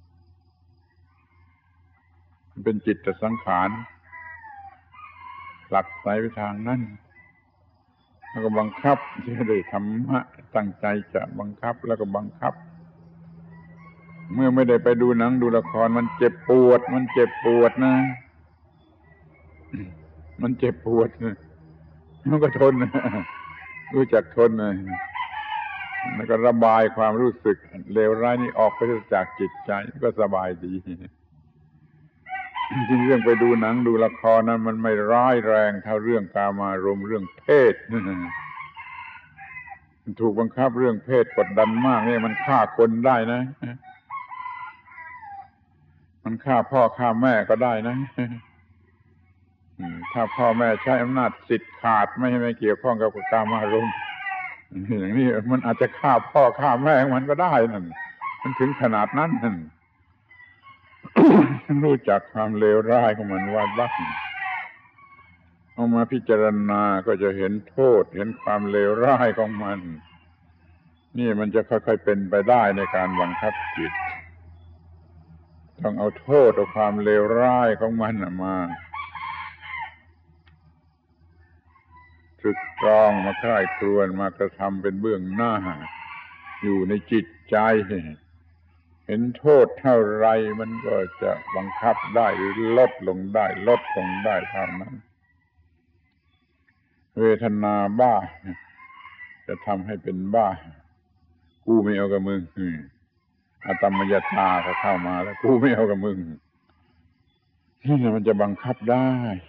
มันเป็นจิตตสังขารผลักไสไปทางนั้นแล้วก็บังคับที่ได้ธรรมะตั้งใจจะบังคับแล้วก็บังคับเมื่อไม่ได้ไปดูหนังดูละครมันเจ็บปวดนะมันเจ็บปวดนะมันก็ทนรู้จักทนนะแล้วก็ระบายความรู้สึกเลวร้ายนี้ออกไปจากจิตใจก็สบายดีจริงเรื่องไปดูหนังดูละครนั้นมันไม่ร้ายแรงเท่าเรื่องกามารมณ์เรื่องเพศถูกบังคับเรื่องเพศกดดันมากนี่มันฆ่าคนได้นะมันฆ่าพ่อฆ่าแม่ก็ได้นะถ้าพ่อแม่ใช้อำนาจสิทธิ์ขาดไม่ให้เกี่ยวข้องกับกามารมณ์อย่างนี้มันอาจจะฆ่าพ่อฆ่าแม่มันก็ได้นั่นมันถึงขนาดนั้นนั่นรู้จักความเลวร้ายของมันว่าบ้างเอามาพิจารณาก็จะเห็นโทษเห็นความเลวร้ายของมันนี่มันจะค่อยๆเป็นไปได้ในการบังคับจิตต้องเอาโทษเอาความเลวร้ายของมันมาตรึกตรองมาใคร่ครวญมากระทำเป็นเบื้องหน้าอยู่ในจิตใจเห็นโทษเท่าไรมันก็จะบังคับได้หรือลดลงได้เท่านั้นเวทนาบ้าจะทำให้เป็นบ้ากูไม่เอากับมึงอาตมยตาก็เข้ามาแล้วกูไม่เอากับมึงนี่มันจะบังคับได้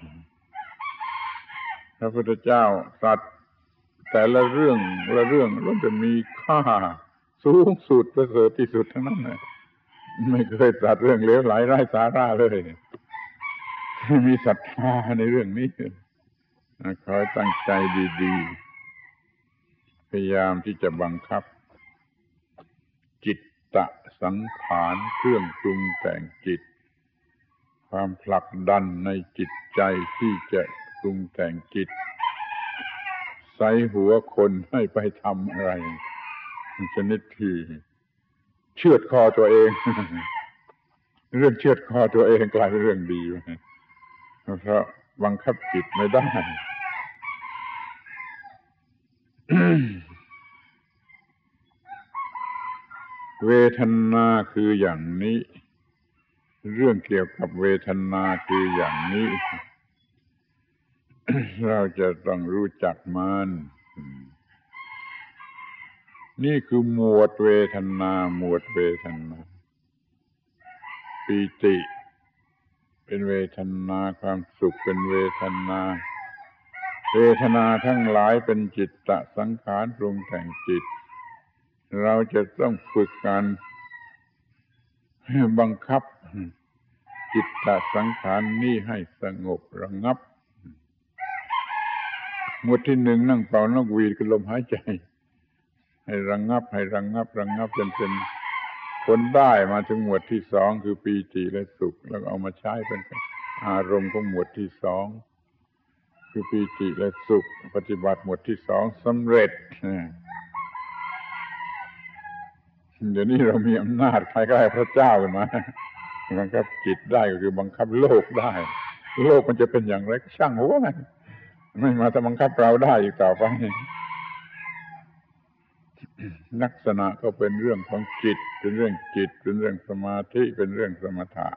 พระพุทธเจ้าตรัสแต่ละเรื่องล้วนจะมีค่าสูงสุดประเสริฐที่สุดทั้งนั้นเลยไม่เคยตรัสเรื่องเลวไหลไร้สาระเลยมีศรัทธาในเรื่องนี้ขอให้ตั้งใจดีๆพยายามที่จะบังคับจิตตสังขารเครื่องปรุงแต่งจิตความผลักดันในจิตใจที่จะปรุงแต่งจิตใส่หัวคนให้ไปทำอะไรชนิดที่เชือดคอตัวเองเรื่องเชือดคอตัวเองกลายเป็นเรื่องดีเพราะบังคับจิตไม่ได้ เวทนาคืออย่างนี้เรื่องเกี่ยวกับเวทนาคืออย่างนี้ เราจะต้องรู้จักมันนี่คือหมวดเวทนาปีติเป็นเวทนาความสุขเป็นเวทนาทั้งหลายเป็นจิตตสังขารปรุงแต่งจิตเราจะต้องฝึกการบังคับจิตตสังขารนี้ให้สงบระงับหมวดที่หนึ่งนั่งเป่านกหวีดคือลมหายใจให้ระงับจนเป็นผลได้มาถึงหมวดที่สองคือปีติและสุขแล้วเอามาใช้เป็นอารมณ์ของหมวดที่สองคือปีติและสุขปฏิบัติหมวดที่สองสำเร็จเดี๋ยวนี้เรามีอำนาจใครก็ได้พระเจ้าขึ้นมาบังคับจิตได้ก็คือบังคับโลกได้โลกมันจะเป็นอย่างไรช่างหัวมันไม่มาจะบังคับเราได้อีกต่อไปลักษณะก็เป็นเรื่องของจิตเป็นเรื่องสมาธิเป็นเรื่องสมถะ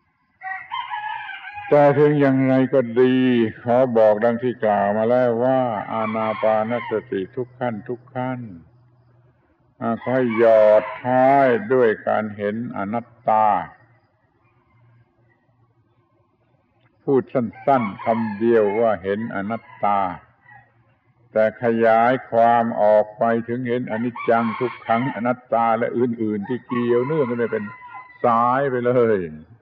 แต่ถึงอย่างไรก็ดีขอบอกดังที่กล่าวมาแล้วว่าอานาปานสติทุกขั้นขอให้หยอดท้ายด้วยการเห็นอนัตตาพูดสั้นๆคำเดียวว่าเห็นอนัตตาแต่ขยายความออกไปถึงเห็นอนิจจังทุกขังอนัตตาและอื่นๆที่เกี่ยวเนื่องกันได้เป็นสายไปเลย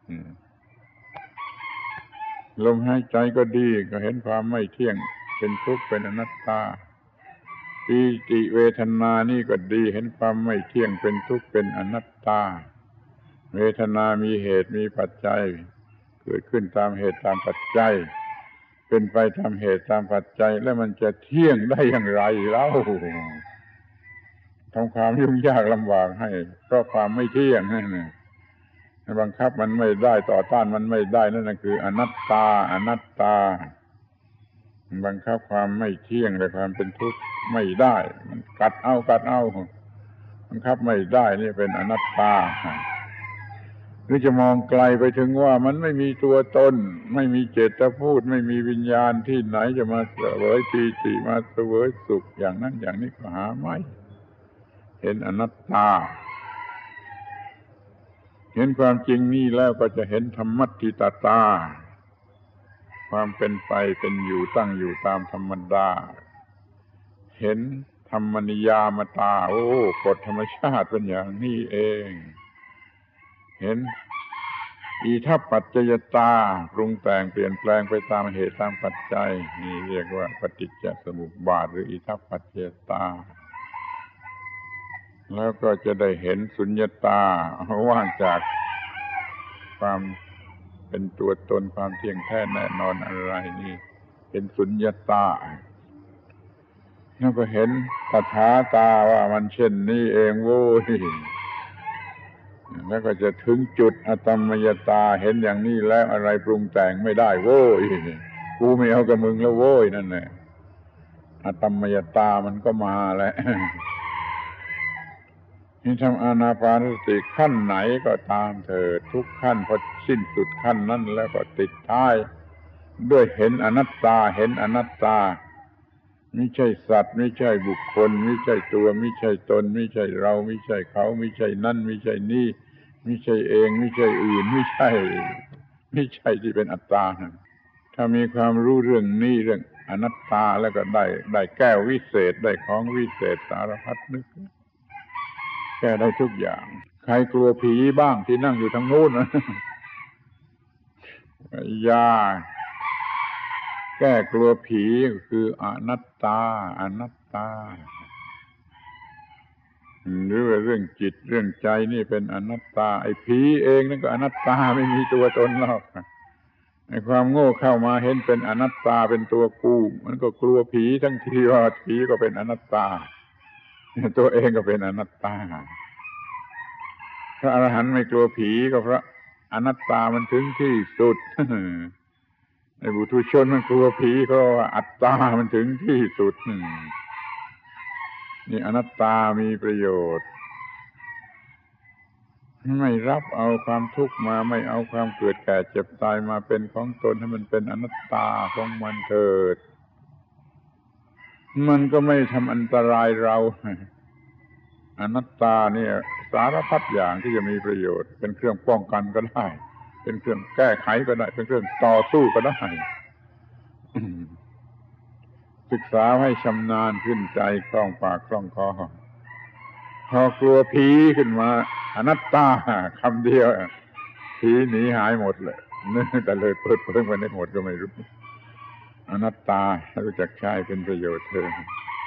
ลมหายใจก็ดีก็เห็นความไม่เที่ยงเป็นทุกข์เป็นอนัตตาปีติเวทนานี่ก็ดีเห็นความไม่เที่ยงเป็นทุกข์เป็นอนัตตาเวทนามีเหตุมีปัจจัยเกิดขึ้นตามเหตุตามปัจจัยเป็นไปตามเหตุตามปัจจัยแล้วมันจะเที่ยงได้อย่างไรเล่าทำความยุ่งยากลำบากให้เพราะความไม่เที่ยงนั่นน่ะบังคับมันไม่ได้ต่อต้านมันไม่ได้นั่นคืออนัตตาอนัตตาบังคับความไม่เที่ยงและความเป็นทุกข์ไม่ได้มันกัดเอาบังคับไม่ได้นี่เป็นอนัตตาหรือจะมองไกลไปถึงว่ามันไม่มีตัวตนไม่มีเจตพูดไม่มีวิญญาณที่ไหนจะมาเสวยปีติมาเสวยสุขอย่างนั้นอย่างนี้ก็หาไม่เห็นอนัตตาเห็นความจริงนี่แล้วก็จะเห็นธรรมัตถิตตาความเป็นไปเป็นอยู่ตั้งอยู่ตามธรรมดาเห็นธรรมนิยามตาโอ้กฎธรรมชาติเป็นอย่างนี้เองเห็นอิทัปปัจจยตาปรุงแต่งเปลี่ยนแปลงไปตามเหตุตามปัจจัยนี่เรียกว่าปฏิจจสมุปบาทหรืออิทัปปัจจยตาแล้วก็จะได้เห็นสุญญตาว่างจากความเป็นตัวตนความเที่ยงแท้แน่นอนอะไรนี่เป็นสุญญตาแล้วก็เห็นตถาตาว่ามันเช่นนี้เองโว้ยแล้วก็จะถึงจุดอตัมมยตาเห็นอย่างนี้แล้วอะไรปรุงแต่งไม่ได้โว้ยกูไม่เอากับมึงแล้วโว้ยนั่นแหละอตัมมยตามันก็มาแล้วนี่ทำอานาปานสติขั้นไหนก็ตามเถิดทุกขั้นพอสิ้นสุดขั้นนั้นแล้วก็ติดท้ายด้วยเห็นอนัตตาเห็นอนัตตาไม่ใช่สัตว์ไม่ใช่บุคคลไม่ใช่ตัวไม่ใช่ตนไม่ใช่เราไม่ใช่เขาไม่ใช่นั่นไม่ใช่นี่ไม่ใช่เองไม่ใช่อื่นไม่ใช่ที่เป็นอัตตาถ้ามีความรู้เรื่องนี้เรื่องอนัตตาแล้วก็ได้แก้ววิเศษได้ของวิเศษสารพัดนึกแก้ได้ทุกอย่างใครกลัวผีบ้างที่นั่งอยู่ทางโน้นนะยาแก้กลัวผีคืออนัตตาอนัตตาหรือว่าเรื่องจิตเรื่องใจนี่เป็นอนัตตาไอ้ผีเองนั่นก็อนัตตาไม่มีตัวตนหรอกไอ้ความโง่เข้ามาเห็นเป็นอนัตตาเป็นตัวกูมันก็กลัวผีทั้งทีว่าผีก็เป็นอนัตตาตัวเองก็เป็นอนัตตาพระอรหันต์ไม่กลัวผีก็เพราะอนัตตามันถึงที่สุดในบุตุชนมันกลัวผีเพราะว่าอัตตามันถึงที่สุดนี่อนัตตามีประโยชน์ไม่รับเอาความทุกข์มาไม่เอาความเกิดแก่เจ็บตายมาเป็นของตนให้มันเป็นอนัตตาของมันเถิดมันก็ไม่ทำอันตรายเราอนัตตาเนี่ยสารพัดอย่างที่จะมีประโยชน์เป็นเครื่องป้องกันก็ได้เป็นเครื่องแก้ไขก็ได้เป็นเครื่องต่อสู้ก็ได้ศึกษาให้ชำนาญขึ้นใจคล่องปากคล่องคอพอกลัวผีขึ้นมาอนัตตาคำเดียวผีหนีหายหมดเลยแต่เลยเปิดเผยไปได้หมดก็ไม่รู้อนัตตารู้จักใช้เป็นประโยชน์เถอะ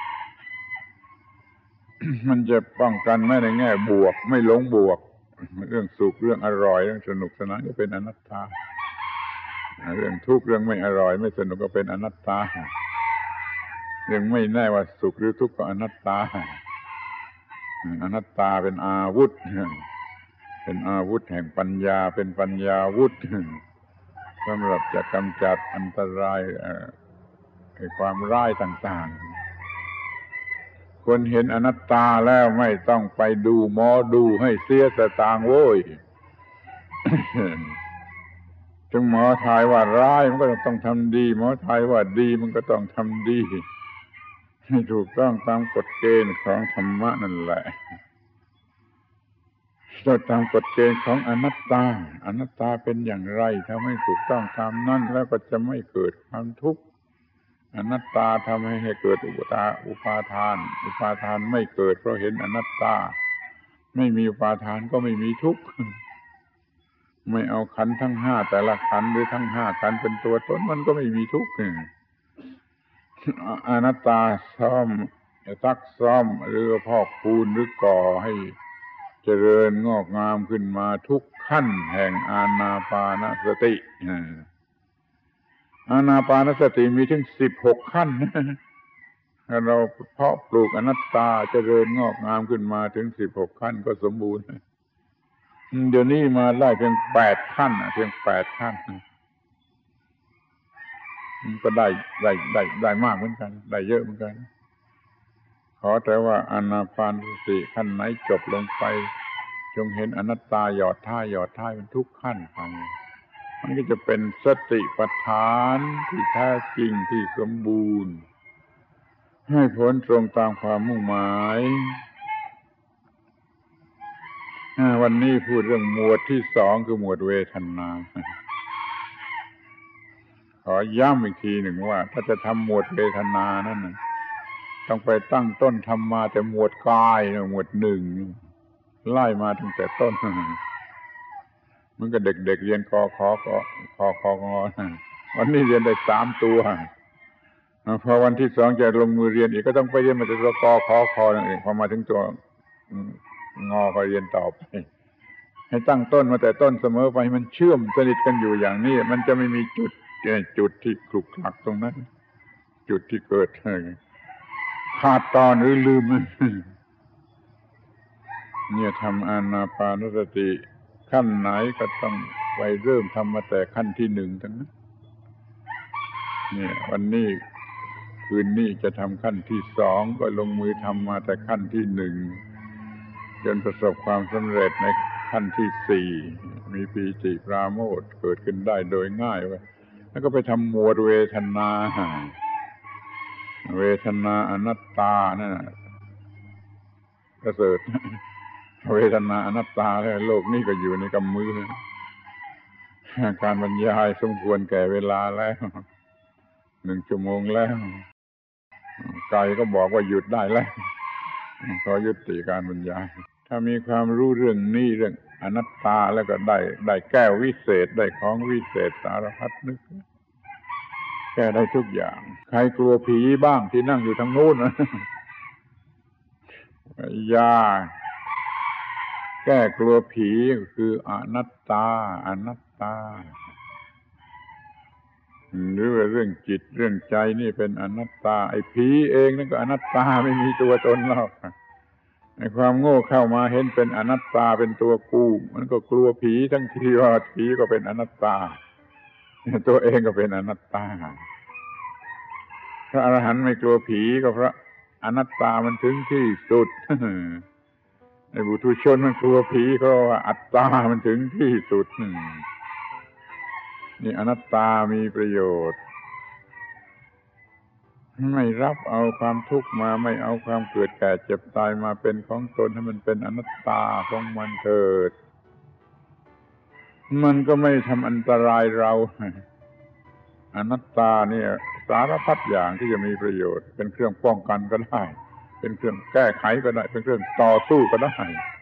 มันจะป้องกันไม่ในแง่บวกไม่หลงบวกเรื่องสุขเรื่องอร่อยเรื่องสนุกสนานก็เป็นอนัตตาเรื่องทุกข์เรื่องไม่อร่อยไม่สนุกก็เป็นอนัตตาเรื่องไม่แน่ว่าสุขหรือทุกข์ก็อนัตตาอนัตตาเป็นอาวุธเป็นอาวุธแห่งปัญญาเป็นปัญญาวุธสำหรับจะกำจัดอันตรายความร้ายต่างๆคนเห็นอนัตตาแล้วไม่ต้องไปดูหมอดูให้เสียสตางค์โว้ยถึงหมอทายว่าร้ายมันก็ต้องทำดีหมอทายว่าดีมันก็ต้องทำดีให้ถูกต้องตามกฎเกณฑ์ของธรรมะนั่นแหละเราตามกฎเกณฑ์ของอนัตตาอนัตตาเป็นอย่างไรถ้าไม่ถูกต้องตามนั้นแล้วก็จะไม่เกิดความทุกข์อนัตตาทำให้เกิดอุปาทานอุปาทานไม่เกิดเพราะเห็นอนัตตาไม่มีอุปาทานก็ไม่มีทุกข์ไม่เอาขันธ์ทั้งห้าแต่ละขันธ์หรือทั้งห้าขันธ์เป็นตัวตนมันก็ไม่มีทุกข์อนัตตาซ่อมซักซ้อมหรือพอกพูนหรือก่อให้เจริญงอกงามขึ้นมาทุกขั้นแห่งอานาปานสติอานาปานสติมีถึง16 ขั้นถ้าเราเพาะปลูกอนัตตาเจริญงอกงามขึ้นมาถึง16 ขั้นก็สมบูรณ์เดี๋ยวนี้มาได้เพียง8 ขั้นเพียง8 ขั้นก็ได้มากเหมือนกันได้เยอะเหมือนกันขอแต่ว่าอานาปานสติขั้นไหนจบลงไปจงเห็นอนัตตาหยอดท้ายเป็นทุกขั้นไปมันก็จะเป็นสติปัฏฐานที่แท้จริงที่สมบูรณ์ให้ผลตรงตามความมุ่งหมายวันนี้พูดเรื่องหมวดที่2คือหมวดเวทนาขอย้ำอีกทีหนึ่งว่าถ้าจะทำหมวดเวทนานั่นต้องไปตั้งต้นทำมาแต่หมวดกายหมวด1ไล่มาตั้งแต่ต้นมันก็เด็กๆเรียนกขอคอวันนี้เรียนได้3 ตัวพอวันที่2จะลงมือเรียนอีกก็ต้องไปเรียนมาแต่ตัวกขอนั่นเองพอมาถึงตัวงอก็เรียนต่อไปให้ตั้งต้นมาแต่ต้นเสมอไปมันเชื่อมสนิทกันอยู่อย่างนี้มันจะไม่มีจุดที่คลุกคลักตรงนั้นจุดที่เกิดขาดตอนหรือลืมเนี่ยทำอานาปานสติขั้นไหนก็ต้องไปเริ่มทำมาแต่ขั้นที่1ทั้งนั้นเนี่ยวันนี้คืนนี้จะทำขั้นที่2ก็ลงมือทำมาแต่ขั้นที่1จนประสบความสำเร็จในขั้นที่4มีปีติปราโมทย์เกิดขึ้นได้โดยง่ายไว้แล้วก็ไปทำหมวดเวทนาเวทนาอนัตตานั่นประเสริฐเวทนาอนัตตาแล้วโลกนี้ก็อยู่ในกำมือการบรรยายสมควรแก่เวลาแล้ว1 ชั่วโมงแล้วไกลก็บอกว่าหยุดได้แล้วขอยุติการบรรยายถ้ามีความรู้เรื่องนี้เรื่องอนัตตาแล้วก็ได้แก้ววิเศษได้ของวิเศษสารพัดนึกแก้ได้ทุกอย่างใครกลัวผีบ้างที่นั่งอยู่ทางโน้นยาแก้กลัวผีคืออนัตตาหรือว่าเรื่องจิตเรื่องใจนี่เป็นอนัตตาไอ้ผีเองนั่นก็อนัตตาไม่มีตัวตนหรอกไอ้ความโง่เข้ามาเห็นเป็นอนัตตาเป็นตัวกูมันก็กลัวผีทั้งที่ว่าผีก็เป็นอนัตตาตัวเองก็เป็นอนัตตาพระอรหันต์ไม่กลัวผีก็เพราะอนัตตามันถึงที่สุดไอ้บุถุชนมันกลัวผีเพราะว่าอัตตามันถึงที่สุดนี่อนัตตามีประโยชน์ไม่รับเอาความทุกข์มาไม่เอาความเกิดแก่เจ็บตายมาเป็นของตนให้มันเป็นอนัตตาของมันเถิดมันก็ไม่ทำอันตรายเราอนัตตาเนี่ยสารพัดอย่างที่จะมีประโยชน์เป็นเครื่องป้องกันก็ได้เป็นเครื่องแก้ไขก็ได้เป็นเครื่องต่อสู้ก็ได้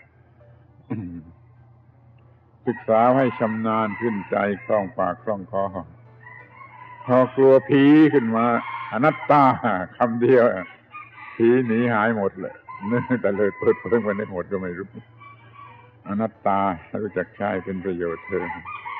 ศึกษาให้ชำนาญขึ้นใจคล่องปากคล่องคอพอกลัวผีขึ้นมาอนัตตาคำเดียวผีหนีหายหมดเลยแต่เลยเปิดเผยมันได้หมดก็ไม่รู้อนัตตารู้จักใช้เป็นประโยชน์เธอ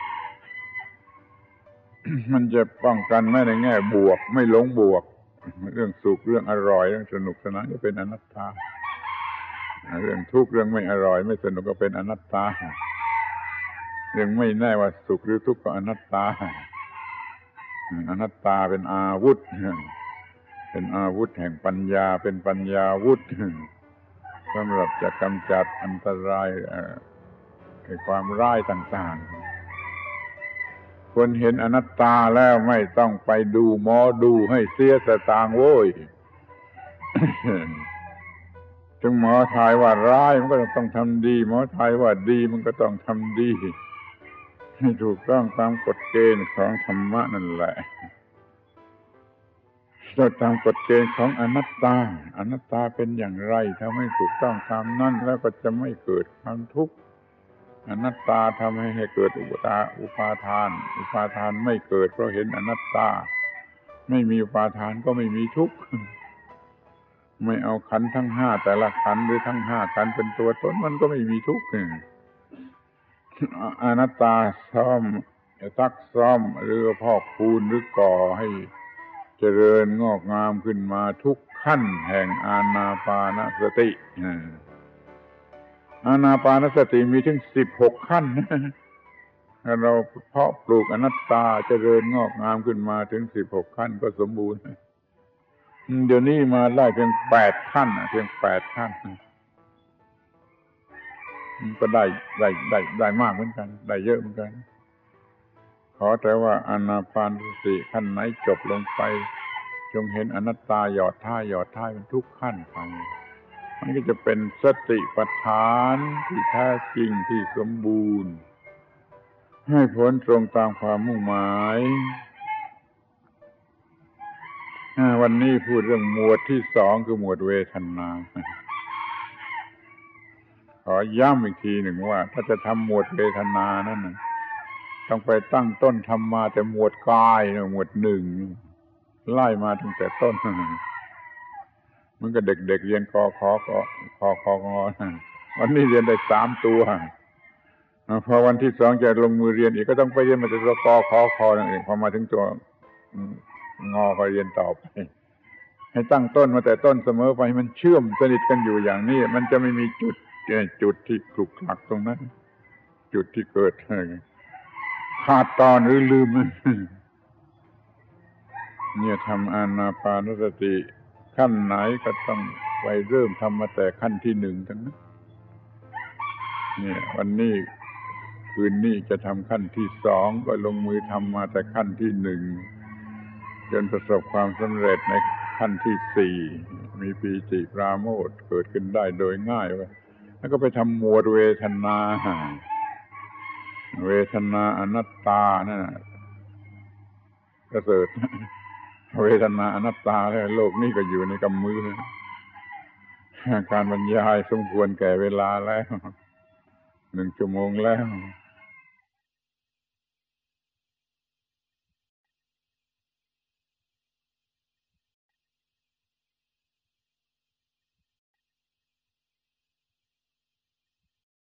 มันจะป้องกันไม่ในแง่บวกไม่หลงบวกเรื่องสุขเรื่องอร่อยเรื่องสนุกสนานก็เป็นอนัตตาเรื่องทุกข์เรื่องไม่อร่อยไม่สนุกก็เป็นอนัตตาเรื่องไม่แน่ว่าสุขหรือทุกข์ก็อนัตตาอนัตตาเป็นอาวุธเป็นอาวุธแห่งปัญญาเป็นปัญญาวุธสำหรับจะกำจัดอันตรายความร้ายต่างๆคนเห็นอนัตตาแล้วไม่ต้องไปดูหมอดูให้เสียสตางค์โว้ยถึงหมอทายว่าร้ายมันก็ต้องทำดีหมอทายว่าดีมันก็ต้องทำดีให้ถูกต้องตามกฎเกณฑ์ของธรรมะนั่นแหละเราตามกฎเกณฑ์ของอนัตตาอนัตตาเป็นอย่างไรถ้าไม่ถูกต้องตามนั้นแล้วก็จะไม่เกิดความทุกข์อนัตตาทำให้เกิดอุปาทานอุปาทานไม่เกิดเพราะเห็นอนัตตาไม่มีอุปาทานก็ไม่มีทุกข์ไม่เอาขันธ์ทั้งห้าแต่ละขันธ์หรือทั้งห้าขันธ์เป็นตัวตนมันก็ไม่มีทุกข์อนัตตาซ้อมซักซ้อมหรือพอกพูนหรือก่อให้เจริญงอกงามขึ้นมาทุกขั้นแห่งอานาปานสติอานาปานสติมีถึง16ขั้นถ้าเราเพาะปลูกอนัตตาเจริญงอกงามขึ้นมาถึง16ขั้นก็สมบูรณ์เดี๋ยวนี้มาได้เพียง8ขั้นเพียง8ขั้นก็ได้มากเหมือนกันได้เยอะเหมือนกันขอแต่ว่าอานาปานสติขั้นไหนจบลงไปจงเห็นอนัตตาหยอดท่าเป็นทุกขั้นไปมันก็จะเป็นสติปัฏฐานที่แท้จริงที่สมบูรณ์ให้ผลตรงตามความมุ่งหมายวันนี้พูดเรื่องหมวดที่2คือหมวดเวทนาขอย้ำอีกทีหนึ่งว่าถ้าจะทำหมวดเวทนานั้นต้องไปตั้งต้นทำมาแต่หมวดกายหมวด1ไล่มาตั้งแต่ต้นมันก็เด็กๆเรียนกขอวันนี้เรียนได้3ตัวพอวันที่2จะลงมือเรียนอีกก็ต้องไปเรียนมาแต่ตัวกขอนั่นเองพอมาถึงตัวงอก็เรียนต่อไปให้ตั้งต้นมาแต่ต้นเสมอไปมันเชื่อมสนิทกันอยู่อย่างนี้มันจะไม่มีจุดที่คลุกคลักตรงนั้นจุดที่เกิดขาดตอนหรือลืมเนี่ยทำอานาปานสติขั้นไหนก็ต้องไปเริ่มทำมาแต่ขั้นที่1ทั้งนั้นเนี่ยวันนี้คืนนี้จะทำขั้นที่2ก็ลงมือทำมาแต่ขั้นที่1จนประสบความสำเร็จในขั้นที่4มีปีติปราโมทย์เกิดขึ้นได้โดยง่ายแล้วก็ไปทำหมวดเวทนาอนัตตานั่นประเสริฐเวทนาอนัตตาแล้วโลกนี้ก็อยู่ในกำมือการบรรยายสมควรแก่เวลาแล้ว1 ชั่วโมงแล้ว